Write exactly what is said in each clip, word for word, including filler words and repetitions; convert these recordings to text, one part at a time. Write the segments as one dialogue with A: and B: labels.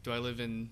A: Do I live in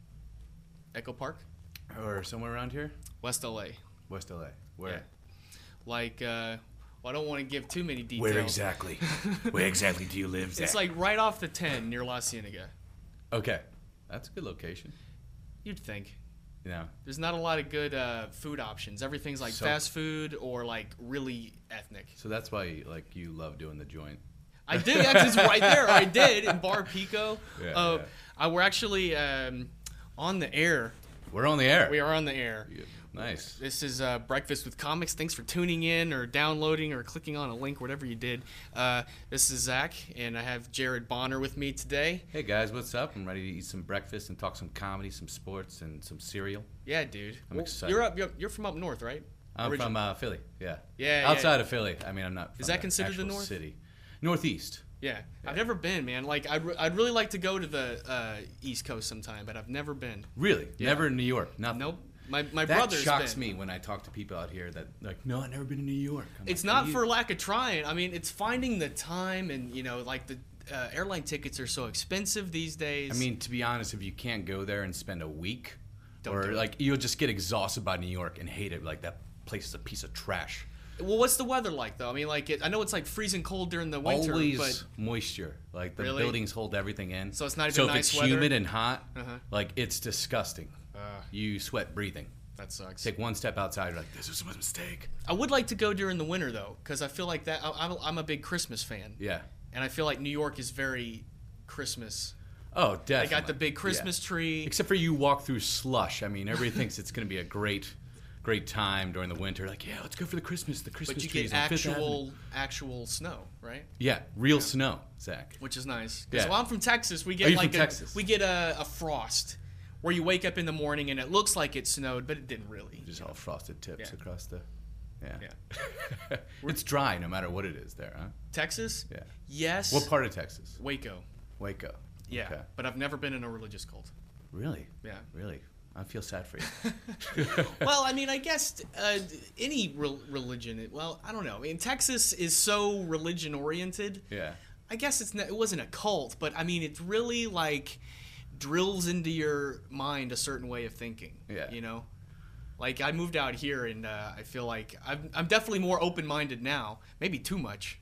A: Echo Park?
B: Or somewhere around here?
A: West L A.
B: West L A. Where?
A: Yeah. Like, uh, well, I don't want to give too many details.
B: Where exactly? Where exactly do you live, Zach?
A: It's like right off the ten near La Cienega.
B: Okay. That's a good location.
A: You'd think.
B: You know.
A: There's not a lot of good uh, food options. Everything's like
B: So-
A: fast food or like really ethnic.
B: So that's why like you love doing the joint.
A: I did. Actually, it's right there. I did in Bar Pico.
B: Yeah,
A: uh,
B: yeah.
A: I, we're actually um, on the air.
B: We're on the air.
A: We are on the air.
B: Yeah, nice.
A: This is uh, Breakfast with Comics. Thanks for tuning in or downloading or clicking on a link, whatever you did. Uh, this is Zach, and I have Jared Bonner with me today.
B: Hey guys, what's up? I'm ready to eat some breakfast and talk some comedy, some sports, and some cereal.
A: Yeah, dude.
B: I'm
A: Well,
B: excited.
A: You're up. You're, you're from up north, right?
B: I'm
A: Origin-
B: from uh, Philly. Yeah.
A: Yeah,
B: Outside
A: yeah.
B: of Philly. I mean, I'm not. From
A: Is that considered the
B: actual
A: north?
B: City. Northeast.
A: Yeah.
B: Yeah.
A: I've never been, man. Like, I'd, re- I'd really like to go to the uh, East Coast sometime, but I've never been.
B: Really?
A: Yeah.
B: Never in New York. Nothing.
A: Nope. My my
B: That
A: brother's
B: shocks
A: been.
B: me when I talk to people out here that like, no, I've never been to New York. I'm
A: It's
B: like,
A: not
B: "Are you-"
A: for lack of trying. I mean, it's finding the time, and you know, like the uh, airline tickets are so expensive these days.
B: I mean, to be honest, if you can't go there and spend a week,
A: Don't
B: or
A: do it.
B: like you'll just get exhausted by New York and hate it. Like that place is a piece of trash.
A: well, what's the weather like though? I mean, like it, I know it's like freezing cold during the winter,
B: Always
A: but
B: moisture. Like the
A: Really?
B: buildings hold everything in.
A: So it's not even
B: so if
A: nice
B: it's
A: weather?
B: humid and hot,
A: Uh-huh.
B: like it's disgusting.
A: uh,
B: You sweat breathing.
A: that sucks.
B: Take one step outside, you're like, this was a mistake.
A: I would like to go during the winter though, because I feel like that. I, I'm, I'm a big Christmas fan,
B: Yeah.
A: and I feel like New York is very Christmas.
B: Oh, definitely.
A: They got the big Christmas
B: Yeah.
A: tree.
B: Except for you walk through slush. I mean, everybody thinks it's going to be a great, great time during the winter. Like, yeah, let's go for the Christmas, the Christmas
A: But you
B: trees
A: get
B: on Fifth Avenue.
A: actual actual snow, right?
B: Yeah, real snow, Zach.
A: Which is nice. Because
B: Yeah.
A: well, I'm from Texas. We get
B: Are you
A: like
B: from
A: a,
B: Texas?
A: we get a, a frost where you wake up in the morning and it looks like it snowed, but it didn't really.
B: Just all frosted tips
A: Yeah.
B: across the. Yeah.
A: Yeah.
B: It's dry no matter what it is there, huh?
A: Texas?
B: Yeah.
A: Yes.
B: What part of Texas?
A: Waco.
B: Waco.
A: Yeah.
B: Okay.
A: But I've never been in a religious cult.
B: Really?
A: Yeah.
B: Really? I feel sad for you.
A: Well, I mean, I guess uh, any re- religion. it- Well, I don't know. I mean, Texas is so religion oriented.
B: Yeah.
A: I guess it's not, it wasn't a cult, but I mean, it's really like drills into your mind a certain way of thinking.
B: Yeah.
A: You know, like I moved out here, and uh, I feel like I'm I'm definitely more open minded now. Maybe too much.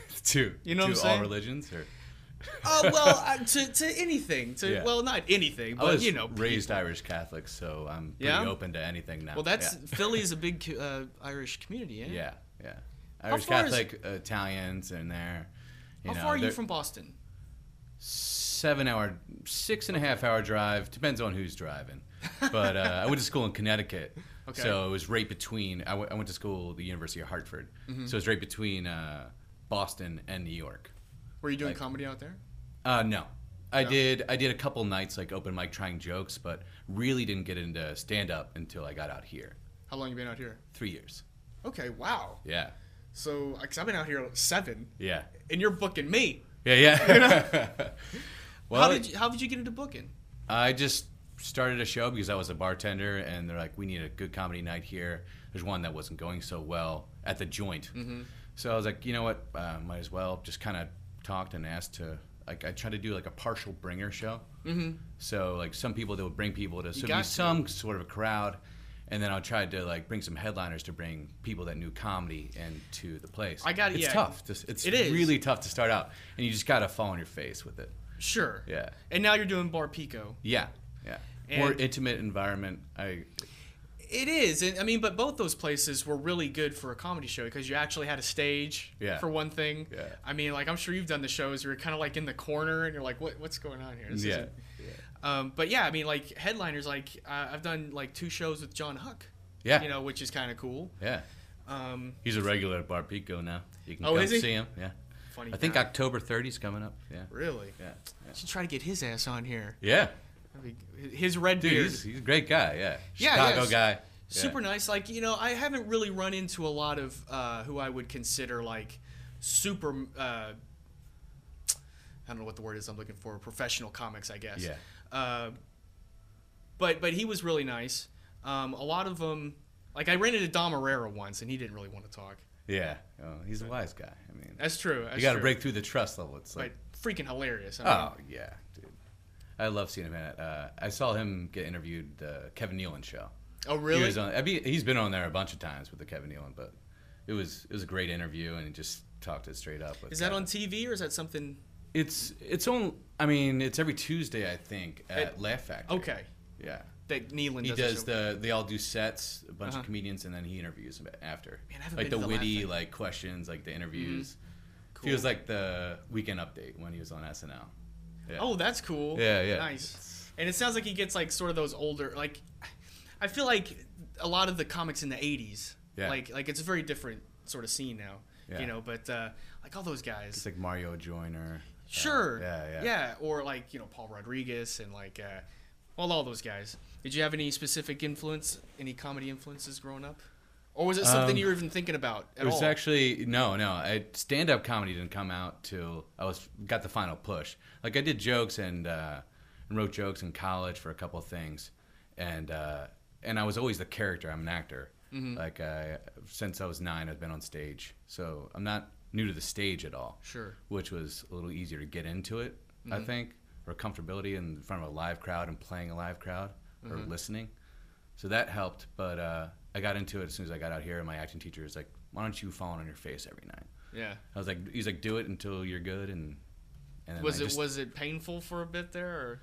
B: to
A: You know
B: to
A: what I'm
B: all
A: saying?
B: religions, or
A: Oh well, uh, to to anything. To
B: Yeah.
A: well, not anything,
B: I
A: but
B: was
A: you know,
B: raised
A: people.
B: Irish Catholic, so I'm pretty
A: Yeah?
B: open to anything now.
A: Well, that's
B: yeah.
A: Philly is a big uh, Irish community. Yeah.
B: yeah, yeah. Irish
A: far is-
B: Catholic, Italians in there. You
A: How
B: know,
A: far are you
B: they're-
A: from Boston?
B: Seven hour, six and a half hour drive. Depends on who's driving. But uh, I went to school in Connecticut,
A: Okay.
B: so it was right between. I, w- I went to school at the University of Hartford,
A: Mm-hmm.
B: so it was right between uh, Boston and New York.
A: Were you doing
B: like-
A: comedy out there?
B: Uh, no. I
A: No?
B: did. I did a couple nights like open mic trying jokes, but really didn't get into stand up until I got out here.
A: How long you been out here?
B: Three years.
A: Okay, wow.
B: Yeah.
A: So, because I've been out here seven,
B: Yeah.
A: and you're booking me.
B: Yeah. Yeah. well,
A: how did you, how did you get into booking?
B: I just started a show because I was a bartender, and they're like, "We need a good comedy night here." There's one that wasn't going so well at the Joint,
A: Mm-hmm.
B: so I was like, "You know what? Uh, might as well." Just kind of talked and asked to. Like I tried to do like a partial bringer show.
A: Mm-hmm.
B: So like some people that would bring people to so there'd
A: got
B: be
A: to.
B: some sort of a crowd, and then I tried to like bring some headliners to bring people that knew comedy into the place.
A: I got it,
B: It's
A: yeah.
B: tough. Just, it's
A: It is.
B: really tough to start out, and you just gotta fall on your face with it.
A: Sure.
B: Yeah.
A: And now you're doing Bar Pico.
B: Yeah. Yeah. More
A: And-
B: intimate environment. I.
A: It is. And, I mean, but both those places were really good for a comedy show because you actually had a stage,
B: Yeah.
A: for one thing.
B: Yeah.
A: I mean, like, I'm sure you've done the shows where you're kind of like in the corner and you're like, what, what's going on here? This
B: Yeah.
A: isn't- Um, but yeah, I mean, like, headliners, like, uh, I've done like two shows with John Huck.
B: Yeah.
A: You know, which is kind of cool.
B: Yeah.
A: Um,
B: He's a regular at Bar Pico now. You can
A: Oh,
B: come
A: is he?
B: see him. Yeah.
A: funny.
B: I think
A: guy.
B: October thirtieth is coming up. Yeah.
A: Really?
B: Yeah.
A: I should try to get his ass on here.
B: Yeah.
A: I mean, his red
B: Dude,
A: beard.
B: he's, he's a great guy. Yeah.
A: Yeah,
B: Chicago
A: yes.
B: guy. Yeah.
A: Super nice. Like, you know, I haven't really run into a lot of uh, who I would consider like super. Uh, I don't know what the word is I'm looking for. Professional comics, I guess.
B: Yeah.
A: Uh, but but he was really nice. Um, a lot of them, like I ran into Dom Herrera once, and he didn't really want to talk.
B: Yeah. Oh, he's a wise guy. I mean,
A: That's true. That's
B: you got to
A: true.
B: break through the trust level. It's like,
A: But freaking hilarious. I mean,
B: oh yeah, dude. I love seeing him at. Uh, I saw him get interviewed the Kevin Nealon show.
A: Oh, really?
B: He was on, I mean, he's been on there a bunch of times with the Kevin Nealon, but it was it was a great interview, and he just talked it straight up. With
A: Is that
B: Kevin.
A: on T V or is that something?
B: It's it's on. I mean, it's every Tuesday, I think, at
A: It-
B: Laugh Factory.
A: Okay.
B: Yeah.
A: That Nealon
B: He
A: does. a
B: does
A: show.
B: the. They all do sets, a bunch
A: Uh-huh.
B: of comedians, and then he interviews them after.
A: Man, I haven't
B: like
A: been
B: the
A: to the Laugh
B: witty
A: Factory.
B: like questions, like the interviews.
A: Cool.
B: Feels like the Weekend Update when he was on S N L. Yeah.
A: Oh, that's cool.
B: Yeah, yeah.
A: Nice. And it sounds like he gets like sort of those older like. I feel like a lot of the comics in the eighties.
B: Yeah.
A: Like like it's a very different sort of scene now.
B: Yeah.
A: You know, but uh, like all those guys.
B: It's like Mario Joyner.
A: Sure.
B: Uh, yeah, yeah.
A: Yeah, or like, you know, Paul Rodriguez and like, uh, well, all those guys. Did you have any specific influence, any comedy influences growing up? Or was it something
B: Um,
A: you were even thinking about at
B: It was
A: all?
B: actually no, no. I, stand-up comedy didn't come out till I was got the final push. Like I did jokes and uh, and wrote jokes in college for a couple of things, and uh, and I was always the character. I'm an actor.
A: Mm-hmm.
B: Like I, since I was nine, I've been on stage, so I'm not new to the stage at all.
A: Sure.
B: Which was a little easier to get into it, I
A: Mhm.
B: think, or comfortability in front of a live crowd and playing a live crowd or
A: Mhm.
B: listening. So that helped, but uh, I got into it as soon as I got out here, and my acting teacher was like, why don't you fall on your face every night?
A: Yeah.
B: I was like, he's like, do it until you're good, and and then
A: Was
B: I
A: it
B: just,
A: was it painful for a bit there? Or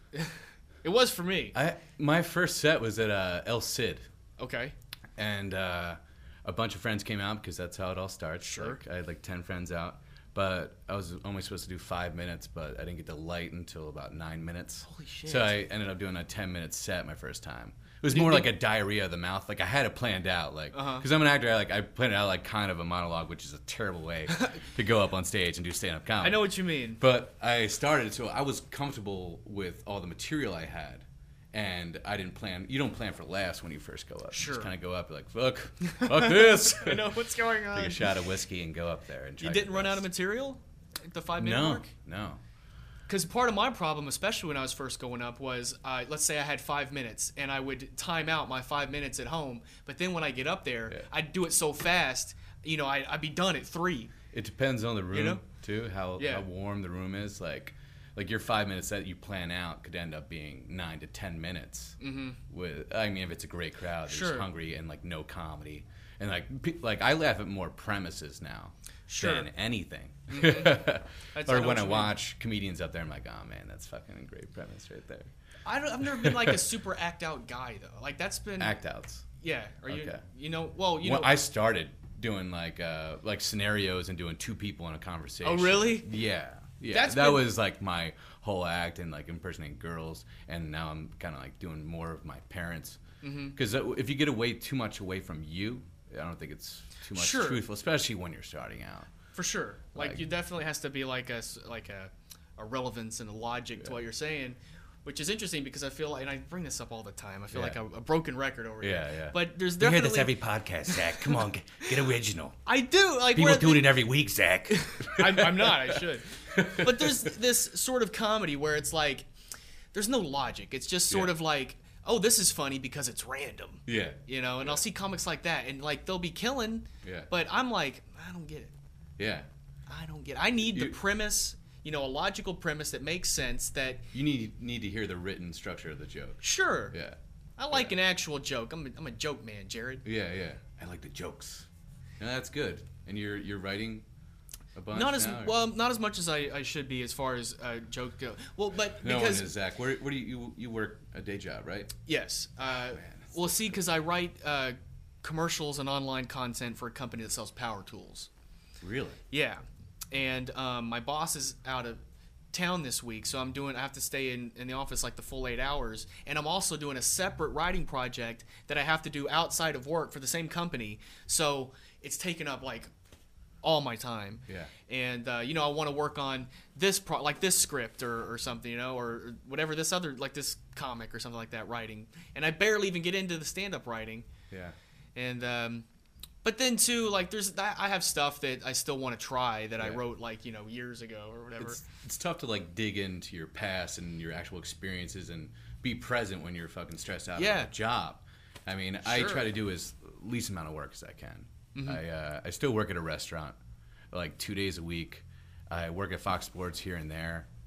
A: it was for me.
B: I my first set was at uh, El Cid,
A: Okay.
B: and uh, a bunch of friends came out because that's how it all starts.
A: Sure.
B: Like, I had like ten friends out, but I was only supposed to do five minutes, but I didn't get the light until about nine minutes.
A: Holy shit.
B: So I ended up doing a ten minute set my first time. It was
A: Did-
B: more
A: did-
B: like a diarrhea of the mouth. Like I had it planned out, like because
A: Uh-huh.
B: I'm an actor. I, like I planned it out like kind of a monologue, which is a terrible way to go up on stage and do stand up comedy.
A: I know what you mean.
B: But I started, so I was comfortable with all the material I had, and I didn't plan. You don't plan for laughs when you first go up. You
A: Sure.
B: just kind of go up like, fuck, fuck this.
A: I know what's going on.
B: Take a shot of whiskey and go up there and try.
A: You
B: your
A: didn't run out of
B: best.
A: material at the five minute
B: No,
A: mark?
B: no.
A: Because part of my problem, especially when I was first going up, was uh, let's say I had five minutes and I would time out my five minutes at home, but then when I get up there,
B: Yeah.
A: I'd do it so fast, you know, I, I'd be done at three.
B: It depends on the room
A: know?
B: too, how
A: Yeah.
B: how warm the room is. Like, like your five minutes that you plan out could end up being nine to ten minutes.
A: Mm-hmm.
B: With, I mean, if it's a great crowd, that's
A: Sure.
B: hungry and like no comedy, and like pe- like I laugh at more premises now
A: Sure.
B: than anything.
A: That's- I
B: or
A: know
B: when
A: what
B: I
A: you mean.
B: watch comedians up there, I'm like, oh man, that's fucking a great premise right there.
A: I don't, I've never been like a super act out guy though. Like that's been
B: Act outs.
A: yeah. Are you
B: Okay.
A: you know well you
B: Well,
A: know
B: I started doing like uh like scenarios and doing two people in a conversation.
A: Oh, really?
B: Yeah. Yeah.
A: That's
B: that
A: been-
B: was like my whole act, and like impersonating girls, and now I'm kind of like doing more of my parents.
A: Mhm.
B: Because if you get away too much away from you, I don't think it's too much
A: Sure.
B: truthful, especially when you're starting out.
A: for sure. Like,
B: Like-
A: you definitely has to be like a s- like a, a relevance and a logic to
B: Yeah.
A: what you're saying, which is interesting because I feel like, and I bring this up all the time. I feel
B: Yeah.
A: like a, a broken record over
B: Yeah,
A: here.
B: yeah.
A: But there's
C: You hear
A: definitely
C: this every podcast, Zach. Come on, get, get original.
A: I do like
C: People
A: where
C: do
A: the-
C: it every week, Zach.
A: I'm, I'm not. I should. But there's this sort of comedy where it's like there's no logic. It's just sort
B: Yeah.
A: of like, oh, this is funny because it's random.
B: Yeah.
A: You know, and I'll see comics like that, and like they'll be killing.
B: Yeah.
A: But I'm like, I don't get it.
B: Yeah.
A: I don't get it. I need the
B: You-
A: premise. You know, a logical premise that makes sense. That
B: You need need to hear the written structure of the joke.
A: sure.
B: Yeah.
A: I like
B: Yeah.
A: an actual joke. I'm a, I'm a joke man, Jared.
B: Yeah, yeah. I like the jokes. Yeah, that's good. And you're you're writing a bunch
A: Not as
B: now, or-
A: well, not as much as I, I should be as far as uh, joke go. Well, but
B: No
A: because
B: one is Zach. Where, where do you, you you work a day job, right?
A: yes, uh,
B: that's
A: well, see, because I write uh, commercials and online content for a company that sells power tools.
B: Really?
A: Yeah, and um, my boss is out of town this week, so I'm doing. I have to stay in, in the office like the full eight hours, and I'm also doing a separate writing project that I have to do outside of work for the same company. So it's taken up like all my time.
B: Yeah.
A: And uh, you know, I want to work on this pro- like this script or, or something, you know, or, or whatever this other like this comic or something like that writing. And I barely even get into the stand-up writing.
B: Yeah.
A: And um, but then too, like there's I I have stuff that I still want to try that I
B: Yeah.
A: wrote like you know years ago or whatever.
B: It's, it's tough to like dig into your past and your actual experiences and be present when you're fucking stressed out
A: Yeah.
B: about a job. I mean, I
A: Sure.
B: try to do as least amount of work as I can.
A: Mm-hmm.
B: I uh, I still work at a restaurant, like two days a week. I work at Fox Sports here and there,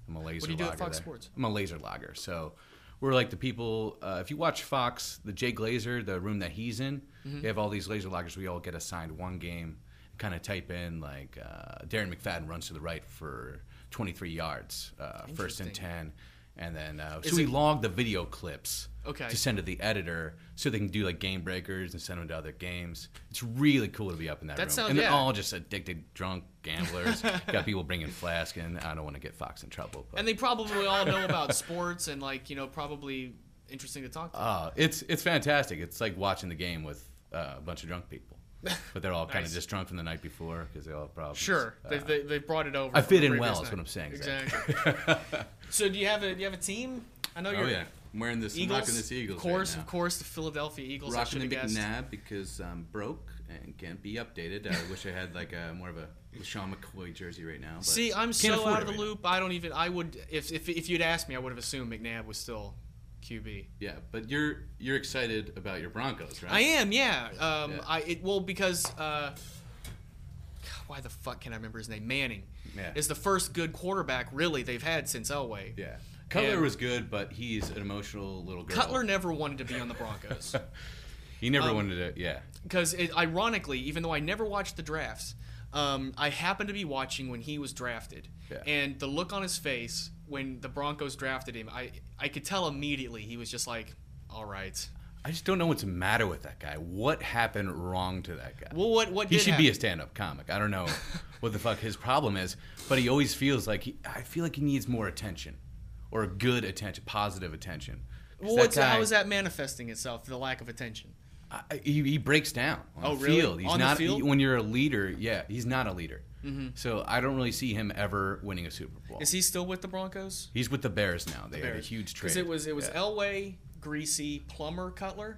B: I'm a laser
A: What do you do at
B: logger
A: Fox
B: there.
A: Sports?
B: I'm a laser logger. So we're like the people. Uh, if you watch Fox, the Jay Glazer, the room that he's in,
A: Mm-hmm.
B: they have all these laser loggers. We all get assigned one game. Kind of type in like uh, Darren McFadden runs to the right for twenty-three yards, uh, first and
A: Interesting.
B: ten, and then uh,
A: Is
B: so we
A: it-
B: log the video clips
A: Okay.
B: to send to the editor so they can do like game breakers and send them to other games. It's really cool to be up in that,
A: That
B: room,
A: sounds-
B: and they're
A: yeah.
B: all just addicted, drunk gamblers. Got people bringing flask, and I don't want to get Fox in trouble. But.
A: And they probably all know about sports and like you know probably interesting to talk to.
B: Uh, it's it's fantastic. It's like watching the game with uh, a bunch of drunk people, but they're all kind
A: Nice.
B: of just drunk from the night before because they all have problems.
A: Sure,
B: Uh,
A: they they they brought it over.
B: I
A: from
B: fit
A: the
B: in
A: previous
B: well, is
A: night.
B: what I'm saying, Zach.
A: Exactly. So do you have a do you have a team? I know
D: Oh
A: you're
D: yeah, I'm wearing this. I'm
A: Eagles.
D: rocking this Eagles
A: of course,
D: right now.
A: of course, the Philadelphia Eagles. I
D: Rocking
A: should
D: the
A: have guessed.
D: McNabb because I'm broke and can't be updated. I wish I had like a more of a LaShawn McCoy jersey right now. But
A: See, I'm
B: Can't
A: so
B: afford
A: out of
B: it
A: the
B: right
A: loop. I don't even. I would if if if you'd asked me, I would have assumed McNabb was still Q B.
D: yeah, but you're you're excited about your Broncos, right?
A: I am, yeah. Um,
D: Yeah.
A: I it well because uh, why the fuck can I remember his name? Manning
B: Yeah.
A: is the first good quarterback really they've had since Elway.
B: Yeah, Cutler
A: And-
B: was good, but he's an emotional little girl.
A: Cutler never wanted to be on the Broncos
B: he never
A: um,
B: wanted to. Yeah,
A: because ironically, even though I never watched the drafts, um, I happened to be watching when he was drafted,
B: Yeah.
A: and the look on his face when the Broncos drafted him, I I could tell immediately he was just like, all right.
B: I just don't know what's the matter with that guy. What happened wrong to that guy?
A: Well, what what
B: He
A: did
B: should be a
A: happen?
B: stand-up comic. I don't know what the fuck his problem is, but he always feels like he. I feel like he needs more attention, or good attention, positive attention. 'Cause
A: Well,
B: that
A: what's,
B: guy-
A: how is that manifesting itself? The lack of attention.
B: I, he, he breaks down on
A: Oh,
B: the
A: really?
B: field. He's
A: On the
B: not
A: field?
B: he- when you're a leader. Yeah, he's not a leader. Mm-hmm. So I don't really see him ever winning a Super Bowl.
A: Is he still with the Broncos?
B: He's with the Bears now. They had a
A: Bears.
B: huge trade.
A: Because it was it was
B: Yeah.
A: Elway, Greasy, Plummer, Cutler.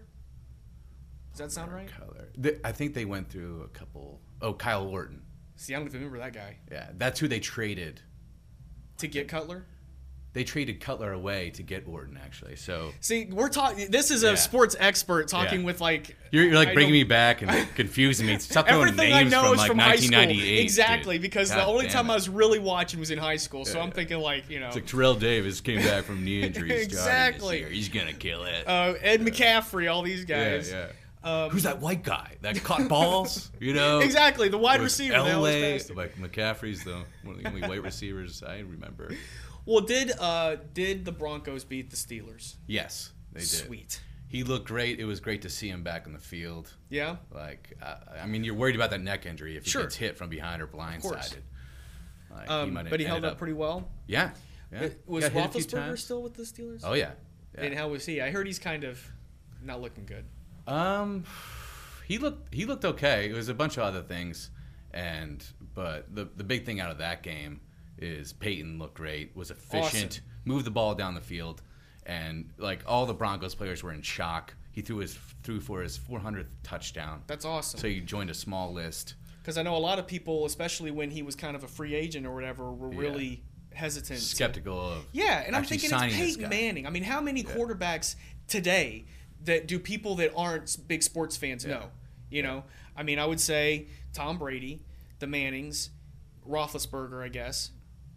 A: Does that sound right?
B: Color. They- I think they went through a couple. Oh, Kyle Wharton.
A: See, I don't even remember that guy.
B: Yeah, that's who they traded.
A: To get Cutler?
B: They traded Cutler away to get Wharton, actually. So
A: See, we're talking. This is a
B: Yeah.
A: sports expert talking
B: Yeah.
A: with like.
B: you're, you're like
A: I
B: bringing
A: don't-
B: me back and confusing me. Stop throwing
A: Everything
B: names
A: I know
B: from
A: is
B: like
A: from high school.
B: nineteen ninety-eight.
A: Exactly,
B: dude.
A: because the
B: God
A: only
B: damn
A: time
B: it.
A: I was really watching was in high school. So
B: Yeah,
A: I'm
B: yeah.
A: thinking like you know.
B: It's like Terrell Davis came back from knee injury. starting this
A: Exactly.
B: year. He's gonna kill it.
A: uh, Ed McCaffrey, all these
B: yeah,
A: guys.
B: yeah.
A: Um,
B: Who's that white guy that caught balls? You know,
A: Exactly, the wide
B: With
A: receiver. They always
B: Elway,
A: passed him.
B: like McCaffrey's the one of the only white receivers I remember.
A: Well, did uh did the Broncos beat the Steelers?
B: Yes, they did.
A: Sweet.
B: He looked great. It was great to see him back in the field.
A: Yeah.
B: Like, uh, I mean, you're worried about that neck injury if he
A: Sure.
B: gets hit from behind or
A: course.
B: blindsided. Like,
A: Um,
B: might have
A: but he held
B: ended
A: up pretty well.
B: Yeah. yeah.
A: It- was
B: Got hit a few
A: Roethlisberger
B: times.
A: still with the Steelers?
B: Oh yeah. yeah.
A: And how was he? I heard he's kind of not looking good.
B: Um, he looked he looked okay. It was a bunch of other things, and but the the big thing out of that game is Peyton looked great, was efficient,
A: Awesome.
B: moved the ball down the field, and like all the Broncos players were in shock. He threw his threw for his four hundredth touchdown.
A: That's awesome.
B: So he joined a small list.
A: Because I know a lot of people, especially when he was kind of a free agent or whatever, were
B: Yeah.
A: really hesitant. to-
B: Skeptical of
A: Yeah, and I'm
B: actually
A: thinking it's
B: signing this
A: Peyton
B: guy.
A: Manning. I mean, how many quarterbacks today that do people that aren't big sports fans
B: Yeah.
A: know? You know, I mean, I would say Tom Brady, the Mannings, Roethlisberger, I guess.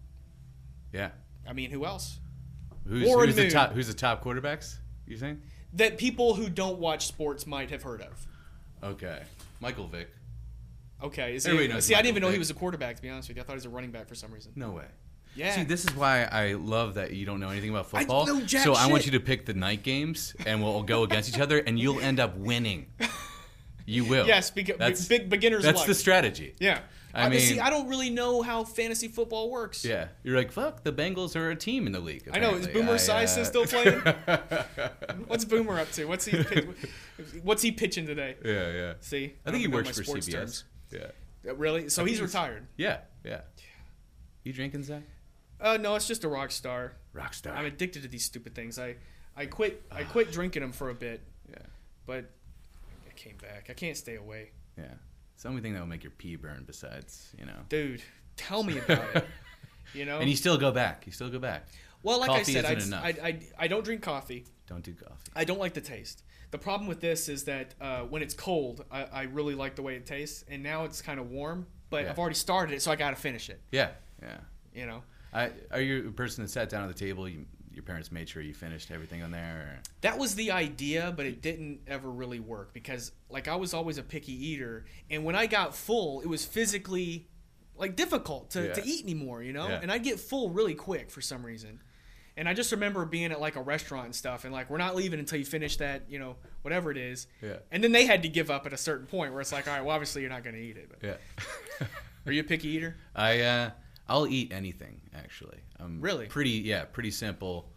B: Yeah.
A: I mean, who else?
B: Who's,
A: Warren
B: who's the
A: Moon.
B: top? Who's the top quarterbacks? You think?
A: That people who don't watch sports might have heard of.
B: Okay, Michael Vick.
A: Okay, is
B: Everybody
A: he,
B: knows
A: see, I didn't
B: Michael
A: even know he
B: Vick.
A: was a quarterback. To be honest with you, I thought he was a running back for some reason.
B: No way.
A: Yeah.
B: See, this is why I love that you don't know anything about football.
A: know jack
B: so I want
A: shit.
B: you to pick the night games, and we'll go against each other, and you'll end up winning. You will.
A: Yes, beca-
B: that's
A: big beginner's
B: that's
A: luck.
B: the strategy.
A: Yeah.
B: I
A: I
B: mean-
A: see, I don't really know how fantasy football works.
B: Yeah, you're like, fuck. The Bengals are a team in the league.
A: I know. Is
B: apparently.
A: Boomer
B: I,
A: Esiason
B: uh,
A: still playing? What's Boomer up to? What's he? pitch- What's he pitching today?
B: Yeah, yeah.
A: See,
B: I think he
A: don't know
B: works
A: my
B: for
A: sports
B: C B S.
A: terms.
B: Yeah.
A: Uh, Really? So
B: I think
A: he's
B: he's-
A: retired.
B: Yeah, yeah. You drinking, Zach?
A: Uh, no, it's just a rock star.
B: Rockstar.
A: I'm addicted to these stupid things. I, I quit. I quit drinking them for a bit,
B: yeah,
A: but I came back. I can't stay away,
B: yeah. It's the only thing that will make your pee burn. Besides, you know.
A: dude. Tell me about it. You know.
B: And you still go back. You still go back.
A: well, like I
B: coffee
A: said, I,
B: isn't enough.
A: I, I, I don't drink coffee.
B: Don't do coffee.
A: I don't like the taste. The problem with this is that uh, when it's cold, I, I really like the way it tastes, and now it's kind of warm. But
B: Yeah.
A: I've already started it, so I got to finish it.
B: Yeah, yeah.
A: You know.
B: I, are you a person that sat down at the table? You, your parents made sure you finished everything on there? Or?
A: That was the idea, but it didn't ever really work because, like, I was always a picky eater, and when I got full, it was physically, like, difficult to,
B: Yeah.
A: to eat anymore, you know?
B: Yeah.
A: And I'd get full really quick for some reason. And I just remember being at, like, a restaurant and stuff, and, like, we're not leaving until you finish that, you know, whatever it is.
B: Yeah.
A: And then they had to give up at a certain point where it's like, all right, well, obviously you're not going to eat it. But.
B: Yeah.
A: Are you a picky eater?
B: I uh, I'll eat anything actually. I'm
A: Really?
B: Pretty yeah, pretty simple.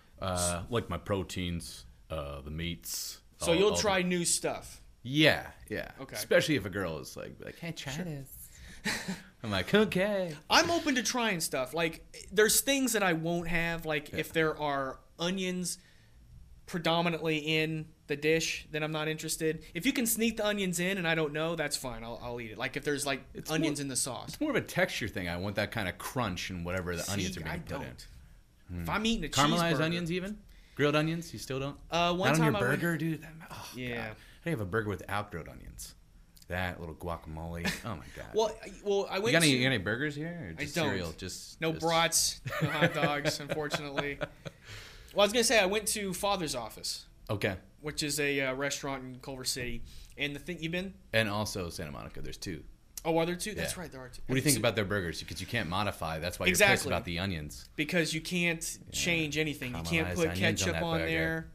B: Uh, like my proteins, uh, the meats.
A: So
B: all-
A: you'll
B: all
A: try
B: the-
A: new stuff.
B: Yeah, yeah.
A: Okay.
B: Especially if a girl is like, like, hey, try this. I'm like, okay.
A: I'm open to trying stuff. Like, there's things that I won't have. Like,
B: Yeah.
A: if there are onions predominantly in the dish, then I'm not interested. If you can sneak the onions in and I don't know, that's fine. I'll, I'll eat it. Like, if there's, like,
B: It's
A: onions
B: more-
A: in the sauce.
B: It's more of a texture thing. I want that kind of crunch and whatever the onions
A: See,
B: are being
A: I
B: put
A: don't.
B: in.
A: If I'm eating a
B: Caramelized
A: cheeseburger-
B: onions, even grilled onions, you still don't.
A: Uh, one
B: Not
A: time
B: on
A: I
B: your
A: went-
B: burger, dude. That, oh,
A: Yeah.
B: God. I have a burger without grilled onions. That little guacamole. Oh my god.
A: Well, I- well, I
B: you
A: went
B: got any,
A: to...
B: you got any burgers here? Or
A: I
B: just
A: don't.
B: cereal? Just
A: No
B: just-
A: brats, no hot dogs, unfortunately. Well, I was going to say, I went to Father's Office,
B: Okay.
A: which is a uh, restaurant in Culver City. And the thing, you've been?
B: And also Santa Monica. There's two.
A: Oh, are there two? That's
B: Yeah.
A: right, there are two.
B: What do you think
A: So-
B: about their burgers? Because you can't modify. That's why you're pissed
A: Exactly.
B: about the onions.
A: Because you can't change anything. You can't
B: Caramelized
A: put
B: onions on
A: ketchup
B: that
A: on,
B: burger.
A: there.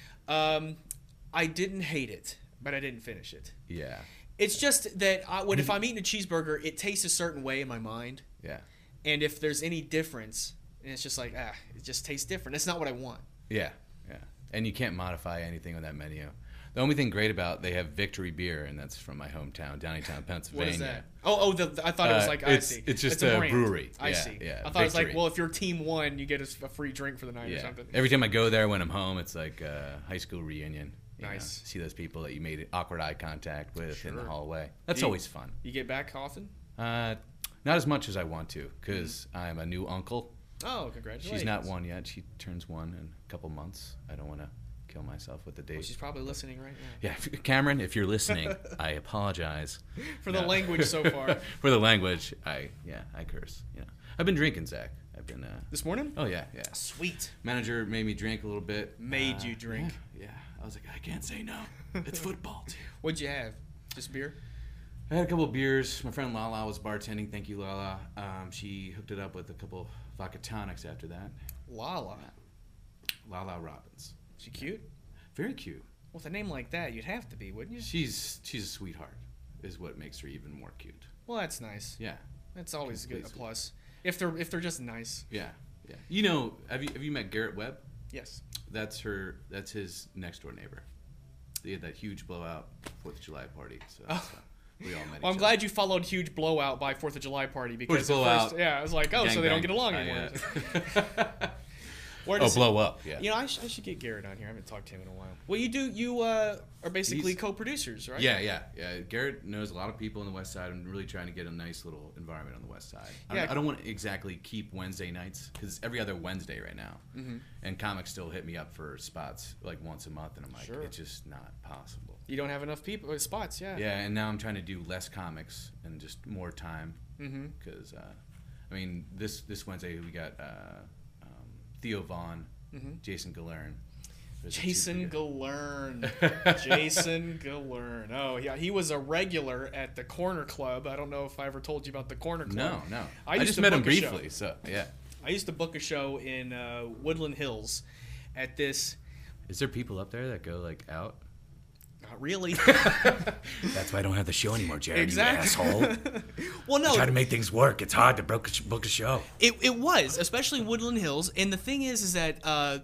A: Um, I didn't hate it, but I didn't finish it.
B: Yeah.
A: It's just that I, when if I'm eating a cheeseburger, it tastes a certain way in my mind,
B: Yeah.
A: and if there's any difference, and it's just like ah, it just tastes different. It's not what I want.
B: Yeah. Yeah. And you can't modify anything on that menu. The only thing great about they have Victory Beer, and that's from my hometown, Downingtown, Pennsylvania.
A: What is that? Oh, oh, the, the- I thought it was
B: Uh,
A: like I
B: it's-
A: see.
B: it's just
A: a,
B: a
A: brand.
B: brewery.
A: I
B: Yeah,
A: see.
B: yeah,
A: I thought it was like,
B: Victory.
A: well, if you're team one, you get a, a free drink for the night or
B: Yeah.
A: something.
B: Every time I go there when I'm home, it's like a high school reunion. You know,
A: Nice.
B: see those people that you made awkward eye contact with in the
A: Sure.
B: hallway. That's
A: Do you-
B: always fun.
A: You get back often?
B: Uh, not as much as I want to, because I'm a new uncle.
A: Oh, congratulations.
B: She's not one yet. She turns one in a couple months. I don't want to kill myself with the date.
A: Well, she's probably listening right now.
B: Yeah, if- Cameron, if you're listening, I apologize
A: For the
B: No.
A: language so far.
B: For the language, I yeah, I curse. You know, I've been drinking, Zach. I've been. Uh,
A: This morning?
B: oh yeah, yeah.
A: Sweet.
B: Manager made me drink a little bit.
A: Made
B: Uh,
A: you drink.
B: Yeah, yeah. I was like, I can't say no. It's football, too.
A: What'd you have? Just beer?
B: I had a couple of beers. My friend Lala was bartending. Thank you, Lala. Um, she hooked it up with a couple vodka tonics after that.
A: Lala.
B: Lala Robbins.
A: She cute?
B: Very cute.
A: With a name like that, you'd have to be, wouldn't you?
B: She's she's a sweetheart, is what makes her even more cute.
A: Well, that's nice.
B: Yeah,
A: That's always good, a
B: Completely.
A: plus. If they're if they're just nice.
B: yeah, yeah. You know, have you have you met Garrett Webb?
A: Yes.
B: That's her. That's his next door neighbor. They had that huge blowout Fourth of July party. So that's
A: Oh.
B: how we all met.
A: Well, I'm
B: each
A: glad you followed huge blowout by Fourth of July party because
B: Huge
A: at
B: blowout.
A: first, yeah, I was like, oh,
B: other.
A: so they don't
B: Gangbang.
A: get along
B: I,
A: anymore.
B: uh,
A: Where
B: oh,
A: does he-
B: blow up. Yeah.
A: You know, I, sh- I should get Garrett on here. I haven't talked to him in a while. Well, you do. You uh, are basically
B: He's-
A: co-producers, right?
B: Yeah, yeah, yeah. Garrett knows a lot of people on the West Side. I'm really trying to get a nice little environment on the West Side. I,
A: Yeah.
B: don't, I don't want to exactly keep Wednesday nights because every other Wednesday right now,
A: Mhm.
B: and comics still hit me up for spots like once a month, and I'm like,
A: Sure.
B: it's just not possible.
A: You don't have enough people uh, spots. Yeah.
B: Yeah, and now I'm trying to do less comics and just more time
A: Mm-hmm.
B: because, uh, I mean, this this Wednesday we got uh, um, Theo Vaughn,
A: Mm-hmm.
B: Jason Galern. Those are two
A: Jason
B: pretty
A: Galern. Jason Galern. Oh, yeah. He was a regular at the Corner Club. I don't know if I ever told you about the Corner
B: good-
A: Club.
B: No, no.
A: I
B: I,
A: used
B: just
A: to
B: met him
A: book a show.
B: briefly, so yeah.
A: I used to book a show in uh, Woodland Hills at this.
B: Is there people up there that go like out?
A: Not really.
C: That's why I don't have the show anymore, Jared.
A: Exactly.
C: You asshole.
A: well, no.
C: Try to make things work. It's hard to book a, book a show.
A: It, it was, especially in Woodland Hills. And the thing is, is that uh,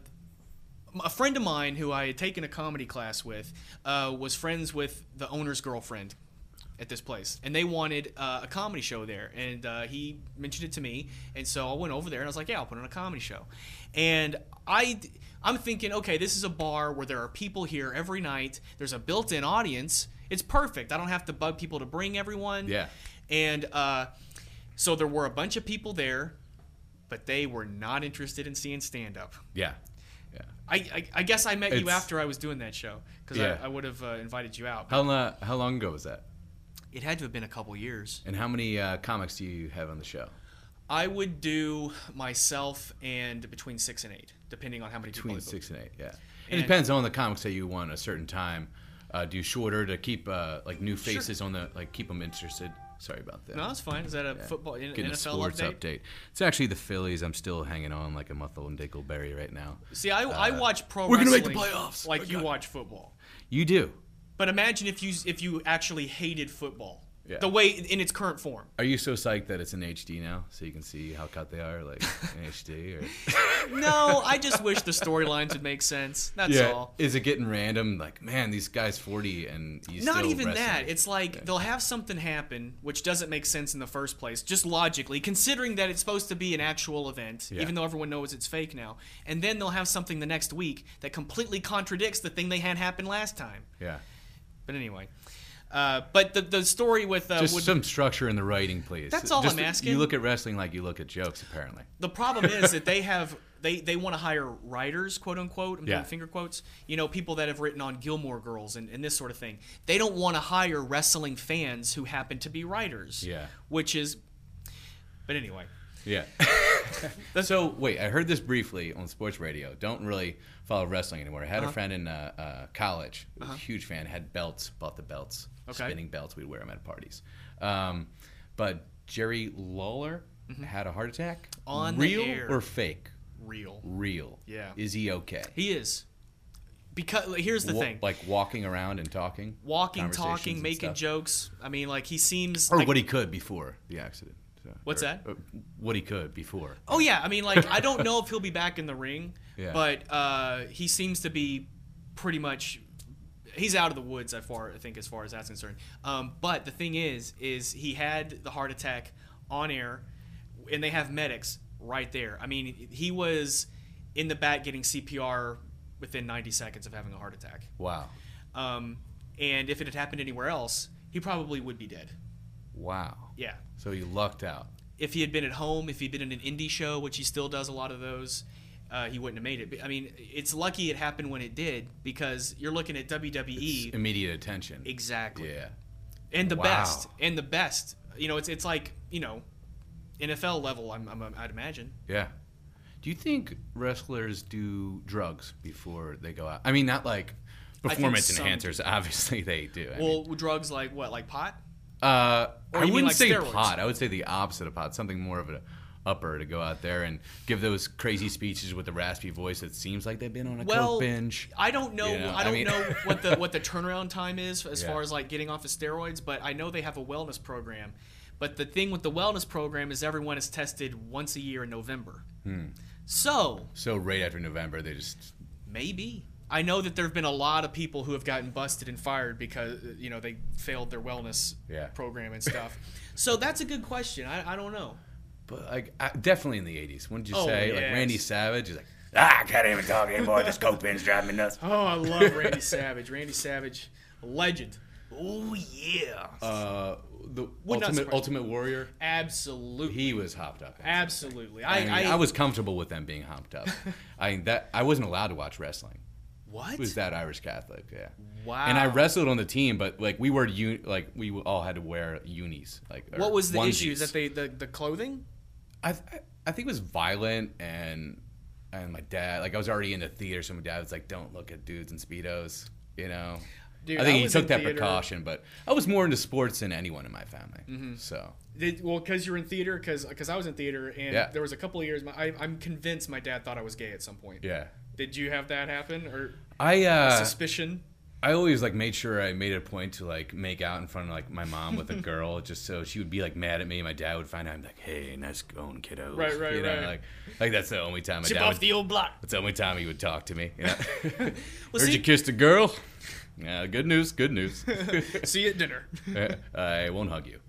A: a friend of mine who I had taken a comedy class with uh, was friends with the owner's girlfriend at this place. And they wanted uh, a comedy show there. And uh, he mentioned it to me. And so I went over there and I was like, yeah, I'll put on a comedy show. And I, I'm thinking, okay, this is a bar where there are people here every night. There's a built-in audience. It's perfect. I don't have to bug people to bring everyone.
B: Yeah.
A: And uh, so there were a bunch of people there, but they were not interested in seeing stand-up.
B: Yeah, yeah.
A: I, I, I guess I met you
B: It's-
A: after I was doing that show because
B: Yeah.
A: I, I would have uh, invited you out.
B: How uh, how long ago was that?
A: It had to have been a couple years.
B: And how many uh, comics do you have on the show?
A: I would do myself and between six and eight, depending on how many
B: Between
A: people. I
B: six and eight, yeah. It
A: And-
B: depends on the comics that you want a certain time. Uh, do shorter to keep uh, like new faces on the like keep them interested. Sorry about that.
A: No, that's fine. Is that a
B: Yeah.
A: football N-
B: Getting
A: N
B: a
A: F L
B: sports
A: update?
B: update? It's actually the Phillies. I'm still hanging on like a muffle and Dingleberry right now.
A: See, I, I watch pro
B: we're gonna
A: wrestling
B: make the playoffs.
A: like
B: Oh,
A: you
B: God.
A: watch football.
B: You do.
A: But imagine if you if you actually hated football,
B: Yeah.
A: the way in its current form.
B: Are you so psyched that it's in H D now, so you can see how cut they are, like in H D? Or
A: No, I just wish the storylines would make sense. That's all.
B: Is it getting random? Like, man, these guys forty and he's
A: Not
B: still
A: even
B: wrestling.
A: that. It's like they'll have something happen which doesn't make sense in the first place, just logically, considering that it's supposed to be an actual event,
B: Yeah.
A: even though everyone knows it's fake now. And then they'll have something the next week that completely contradicts the thing they had happen last time.
B: Yeah.
A: But anyway, uh, but the the story with uh,
B: Just
A: would-
B: some structure in the writing, please.
A: That's all
B: Just-
A: I'm asking.
B: You look at wrestling like you look at jokes, apparently.
A: the problem is that they have they they want to hire writers, quote unquote. I'm
B: Yeah.
A: doing finger quotes. You know, people that have written on Gilmore Girls and, and this sort of thing. They don't want to hire wrestling fans who happen to be writers.
B: Yeah.
A: Which is, but anyway.
B: Yeah. so wait, I heard this briefly on sports radio. Don't really follow wrestling anymore. I had
A: Uh-huh.
B: a friend in uh, uh, college, who was a huge fan, had belts, bought the belts,
A: Okay.
B: spinning belts. We'd wear them at parties. Um, but Jerry Lawler had a heart attack.
A: Mm-hmm. On the
B: real
A: air.
B: or fake?
A: Real.
B: Real.
A: Yeah.
B: Is he okay?
A: He is. Because here's the
B: Wa-
A: thing.
B: Like walking around and talking,
A: Walking,
B: conversations
A: talking,
B: and
A: making
B: stuff?
A: jokes. I mean, like he seems
B: or
A: like,
B: what he could before the accident. So,
A: What's
B: or-
A: that?
B: uh, What he could before.
A: Oh yeah, I mean, like I don't know if he'll be back in the ring,
B: Yeah.
A: but uh, he seems to be pretty much. He's out of the woods, as far I think, as far as that's concerned. Um, but the thing is, is he had the heart attack on air, and they have medics right there. I mean, he was in the back getting C P R within ninety seconds of having a heart attack.
B: Wow.
A: Um, and if it had happened anywhere else, he probably would be dead.
B: Wow.
A: Yeah.
B: So he lucked out.
A: If he had been at home, if he'd been in an indie show, which he still does a lot of those, uh, he wouldn't have made it. But, I mean, it's lucky it happened when it did, because you're looking at W W E.
B: It's immediate attention.
A: Exactly.
B: Yeah.
A: And the
B: Wow.
A: best. And the best. You know, it's it's like, you know, N F L level, I'm, I'm, I'd imagine.
B: Yeah. Do you think wrestlers do drugs before they go out? I mean, not like
A: think
B: performance
A: some
B: enhancers. Obviously, they do. I
A: Well,
B: mean,
A: drugs like what? Like pot?
B: uh,
A: or
B: I
A: you mean
B: wouldn't
A: like
B: say
A: steroids?
B: pot. I would say the opposite of pot. Something more of an upper to go out there and give those crazy speeches with the raspy voice that seems like they've been on a
A: Well,
B: coke binge.
A: I don't know.
B: You know,
A: I
B: I
A: don't
B: mean-
A: know what the what the turnaround time is as
B: Yeah.
A: far as like getting off of steroids, but I know they have a wellness program. But the thing with the wellness program is everyone is tested once a year in November.
B: Hmm.
A: So
B: So right after November, they just
A: maybe I know that there have been a lot of people who have gotten busted and fired because you know they failed their wellness
B: Yeah.
A: program and stuff. So that's a good question. I, I don't know.
B: But like I, definitely in the eighties. Wouldn't you
A: Oh,
B: say? Like
A: yes.
B: Randy Savage is like,
C: Ah, I can't even talk anymore. This coke binge driving me nuts.
A: Oh, I love Randy Savage. Randy Savage, a legend. Oh yeah.
B: uh, the
A: Would not
B: ultimate
A: surprise
B: ultimate warrior.
A: Absolutely.
B: He was hopped up.
A: Absolutely.
B: I,
A: I,
B: mean,
A: I,
B: I was comfortable with them being hopped up. I mean, that I wasn't allowed to watch wrestling.
A: What?
B: It was that Irish Catholic, yeah.
A: Wow.
B: And I wrestled on the team, but like we were un- like we all had to wear unis. Like or
A: What was the
B: onesies.
A: issue? Is that they the, the clothing?
B: I I I think it was violent and and my dad like I was already into theater, so my dad was like, "Don't look at dudes in speedos," you know.
A: Dude,
B: I think
A: I
B: he
A: was
B: took
A: in
B: that
A: theater.
B: precaution, but I was more into sports than anyone in my family.
A: Mm-hmm.
B: So
A: Did, well, because you're in theater, because I was in theater, and
B: Yeah.
A: there was a couple of years. My, I, I'm convinced my dad thought I was gay at some point.
B: yeah,
A: Did you have that happen or
B: I uh,
A: suspicion?
B: I always like made sure I made it a point to like make out in front of like my mom with a girl, just so she would be like mad at me. My dad would find out. I'm like, "Hey, nice going, kiddo."
A: Right, right,
B: you know,
A: right.
B: Like, like that's the only time my
A: Chip
B: dad
A: off
B: would,
A: the old block.
B: That's the only time he would talk to me. You know? Heard
A: see-
B: you kissed a girl. Yeah, good news. Good news.
A: See you at dinner.
B: I won't hug you.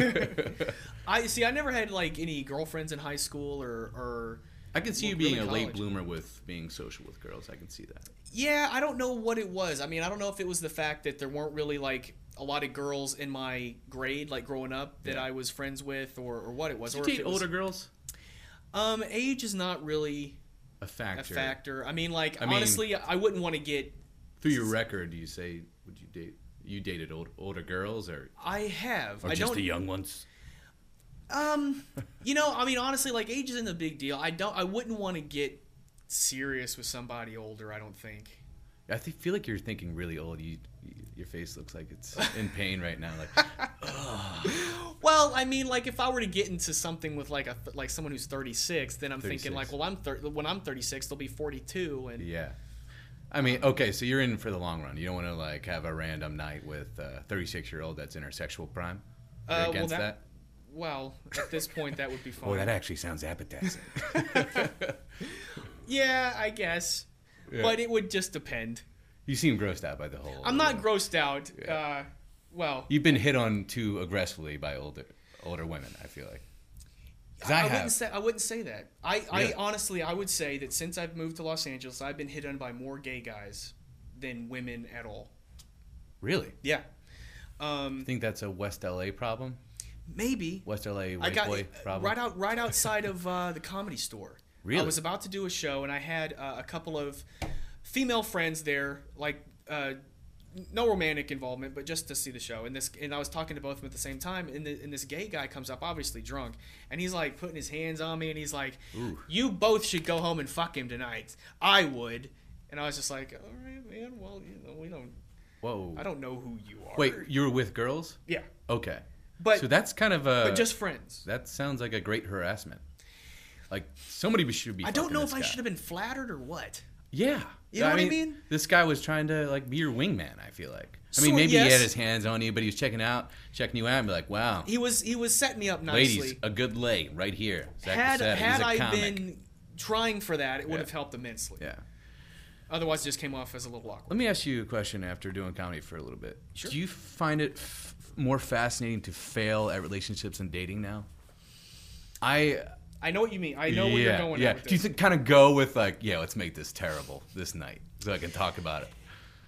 A: I see. I never had like any girlfriends in high school or or.
B: I can see
A: Well,
B: you being
A: really
B: a late
A: college.
B: bloomer with being social with girls. I can see that.
A: Yeah, I don't know what it was. I mean, I don't know if it was the fact that there weren't really like a lot of girls in my grade, like growing up, that
B: Yeah.
A: I was friends with, or, or what it was.
B: Did you
A: or if
B: date
A: it was-
B: older girls?
A: Um, age is not really
B: A factor.
A: a factor. I mean, like
B: I mean-
A: honestly, I wouldn't want to get.
B: Through your record, do you say would you date? You dated old, older girls or
A: I have.
C: Or
A: I
C: just
A: don't.
C: the young ones.
A: Um, you know, I mean, honestly, like age isn't a big deal. I don't. I wouldn't want to get serious with somebody older. I don't think.
B: I th- feel like you're thinking really old. You, you, your face looks like it's in pain right now. Like,
A: Well, I mean, like if I were to get into something with like a like someone who's thirty-six, then I'm thinking like,
B: thirty-six.
A: well, I'm thir- when I'm thirty-six, they'll be forty-two, and
B: yeah. I mean, okay, so you're in for the long run. You don't want to like have a random night with a thirty-six year old that's in her sexual prime. You're
A: Uh, well,
B: against
A: that-
B: that?
A: well, at this point, that would be fine.
C: Oh, that actually sounds appetizing.
A: Yeah, I guess,
B: Yeah.
A: but it would just depend.
B: You seem grossed out by the whole.
A: I'm not
B: uh,
A: grossed out.
B: Yeah.
A: Uh, well,
B: You've been hit on too aggressively by older older women. I feel like. 'Cause I,
A: I,
B: have.
A: wouldn't say I wouldn't say that. I,
B: Really?
A: I honestly I would say that since I've moved to Los Angeles, I've been hit on by more gay guys than women at all.
B: Really?
A: Yeah. Um,
B: I think that's a West L A problem.
A: maybe.
B: West L A
A: I
B: white
A: got
B: boy problem.
A: right out right outside of uh, the Comedy Store.
B: Really?
A: I was about to do a show, and I had uh, a couple of female friends there, like uh, no romantic involvement, but just to see the show. And this, and I was talking to both of them at the same time. And, the, and this gay guy comes up, obviously drunk, and he's like putting his hands on me, and he's like,
B: Ooh.
A: "You both should go home and fuck him tonight. I would." And I was just like, "All right, man. Well, you know, we don't.
B: Whoa.
A: I don't know who you are."
B: Wait, you were with girls?
A: Yeah,
B: Okay.
A: but
B: so that's kind of a.
A: but just friends.
B: That sounds like a great harassment. Like somebody should be.
A: I don't
B: fucking
A: know
B: this
A: if I
B: guy.
A: should have been flattered or what.
B: Yeah.
A: You know what I mean?
B: This guy was trying to like be your wingman. I feel like. I mean,
A: Sort-
B: maybe
A: yes.
B: he had his hands on you, but he was checking out, checking you out, and be like, "Wow,
A: He was he was setting me up nicely.
B: ladies, a good lay right here." Zach
A: had
B: Cassetta,
A: had
B: he's a
A: I
B: comic.
A: been trying for that, it would
B: Yeah.
A: have helped immensely.
B: Yeah.
A: Otherwise, it just came off as a little awkward.
B: Let me ask you a question. After doing comedy for a little bit,
A: Sure.
B: do you find it f- more fascinating to fail at relationships and dating now? I
A: I know what you mean. I know where
B: yeah,
A: you're going
B: yeah.
A: at with
B: Do you
A: this.
B: think kind of go with like, yeah, let's make this terrible this night so I can talk about it?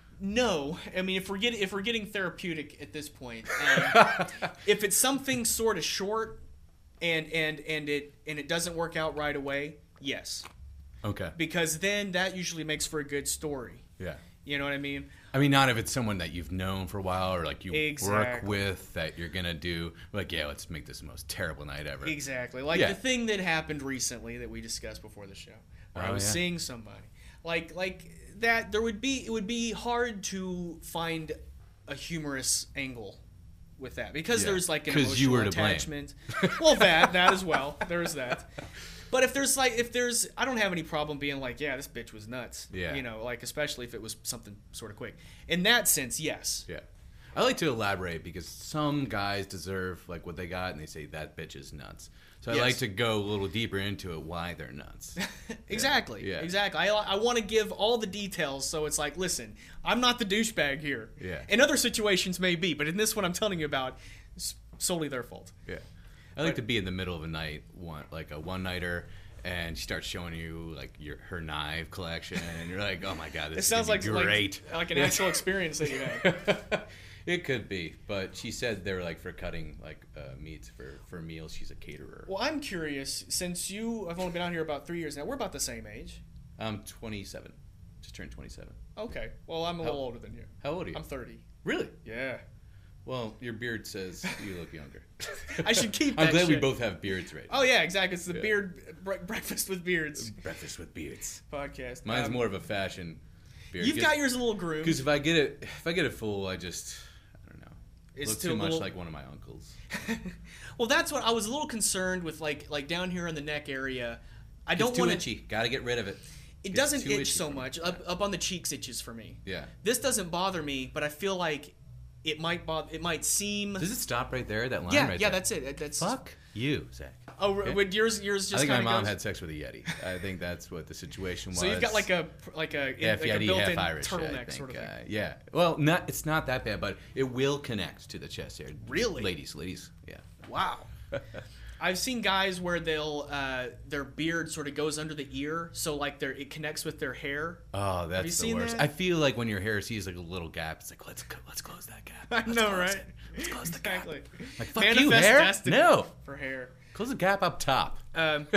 A: No, I mean if we're getting if we're getting therapeutic at this point, um, if it's something sort of short and and and it and it doesn't work out right away, yes,
B: Okay.
A: because then that usually makes for a good story.
B: Yeah.
A: You know what I mean?
B: I mean, not if it's someone that you've known for a while or like you work
A: Exactly.
B: with that you're gonna do like, yeah, let's make this the most terrible night ever.
A: Exactly. Like
B: Yeah.
A: the thing that happened recently that we discussed before the show. Where I
B: Oh,
A: was
B: yeah.
A: seeing somebody. Like like that there would be it would be hard to find a humorous angle with that. Because
B: Yeah.
A: there's like an
B: 'Cause
A: emotional
B: you were to blame.
A: attachment. Well that that as well. There's that. But if there's like if there's I don't have any problem being like, yeah, this bitch was nuts.
B: Yeah.
A: You know, like especially if it was something sort of quick. In that sense, yes.
B: Yeah. I like to elaborate because some guys deserve like what they got and they say that bitch is nuts. So I
A: Yes.
B: like to go a little deeper into it why they're nuts.
A: Exactly.
B: Yeah.
A: Exactly. I, I want to give all the details so it's like, listen, I'm not the douchebag here.
B: Yeah.
A: In other situations, maybe, but in this one I'm telling you about, it's solely their fault.
B: Yeah. I like to be in the middle of a night, one like a one nighter, and she starts showing you like your her knife collection, and you're like, oh my god, this
A: It
B: is
A: sounds
B: gonna
A: like
B: be
A: like-
B: great.
A: like, an actual experience that you had.
B: It could be, but she said they're like for cutting like uh, meats for for meals. She's a caterer.
A: Well, I'm curious, since you have only been out here about three years now, we're about the same age.
B: I'm twenty-seven, just turned twenty-seven.
A: Okay. Well, I'm a
B: How-
A: little older than you.
B: How old are you?
A: I'm thirty.
B: Really?
A: Yeah.
B: Well, your beard says you look younger.
A: I should keep that
B: I'm glad we
A: shit.
B: both have beards right now.
A: Oh, yeah, exactly. It's the
B: Yeah.
A: beard bre- breakfast with beards
C: Breakfast with beards.
A: podcast.
B: Mine's
A: Um,
B: more of a fashion beard.
A: You've got yours a little groomed.
B: Because if I get it, if I get it full, I just I don't know.
A: It's
B: Look
A: too
B: too much
A: little-
B: like one of my uncles.
A: Well, that's what I was a little concerned with, like like down here in the neck area. I don't
B: It's too
A: want to.
B: itchy. Got to get rid of it.
A: It
B: It's
A: doesn't
B: too
A: itch
B: itchy
A: so
B: for me.
A: much. Up, up on the cheeks itches for me.
B: Yeah.
A: This doesn't bother me, but I feel like it might bother. It might seem.
B: Does it stop right there? That line
A: yeah,
B: right
A: yeah,
B: there?
A: that's it. That's
B: Fuck you, Zach.
A: Oh,
B: Okay.
A: would yours yours just
B: I think my
A: kinda
B: mom
A: goes-
B: had sex with a Yeti. I think that's what the situation was.
A: So you've got like a like a
B: half
A: like a
B: Yeti,
A: built-in
B: half Irish. I
A: turtleneck
B: think.
A: sort of thing.
B: Uh, yeah. Well, not it's not that bad, but it will connect to the chest area.
A: Really?
B: Ladies, ladies. Yeah.
A: Wow. I've seen guys where they'll uh, their beard sort of goes under the ear, so like their it connects with their hair.
B: Oh, that's
A: you
B: the
A: seen
B: worst.
A: that?
B: I feel like when your hair sees like a little gap, it's like let's co- let's close that gap.
A: I
B: Let's
A: know,
B: close
A: right?
B: it. Let's close the gap.
A: Exactly.
B: Like fuck you,
A: Manifest
B: hair.
A: destiny
B: No,
A: for hair.
B: close the gap up top.
A: Um,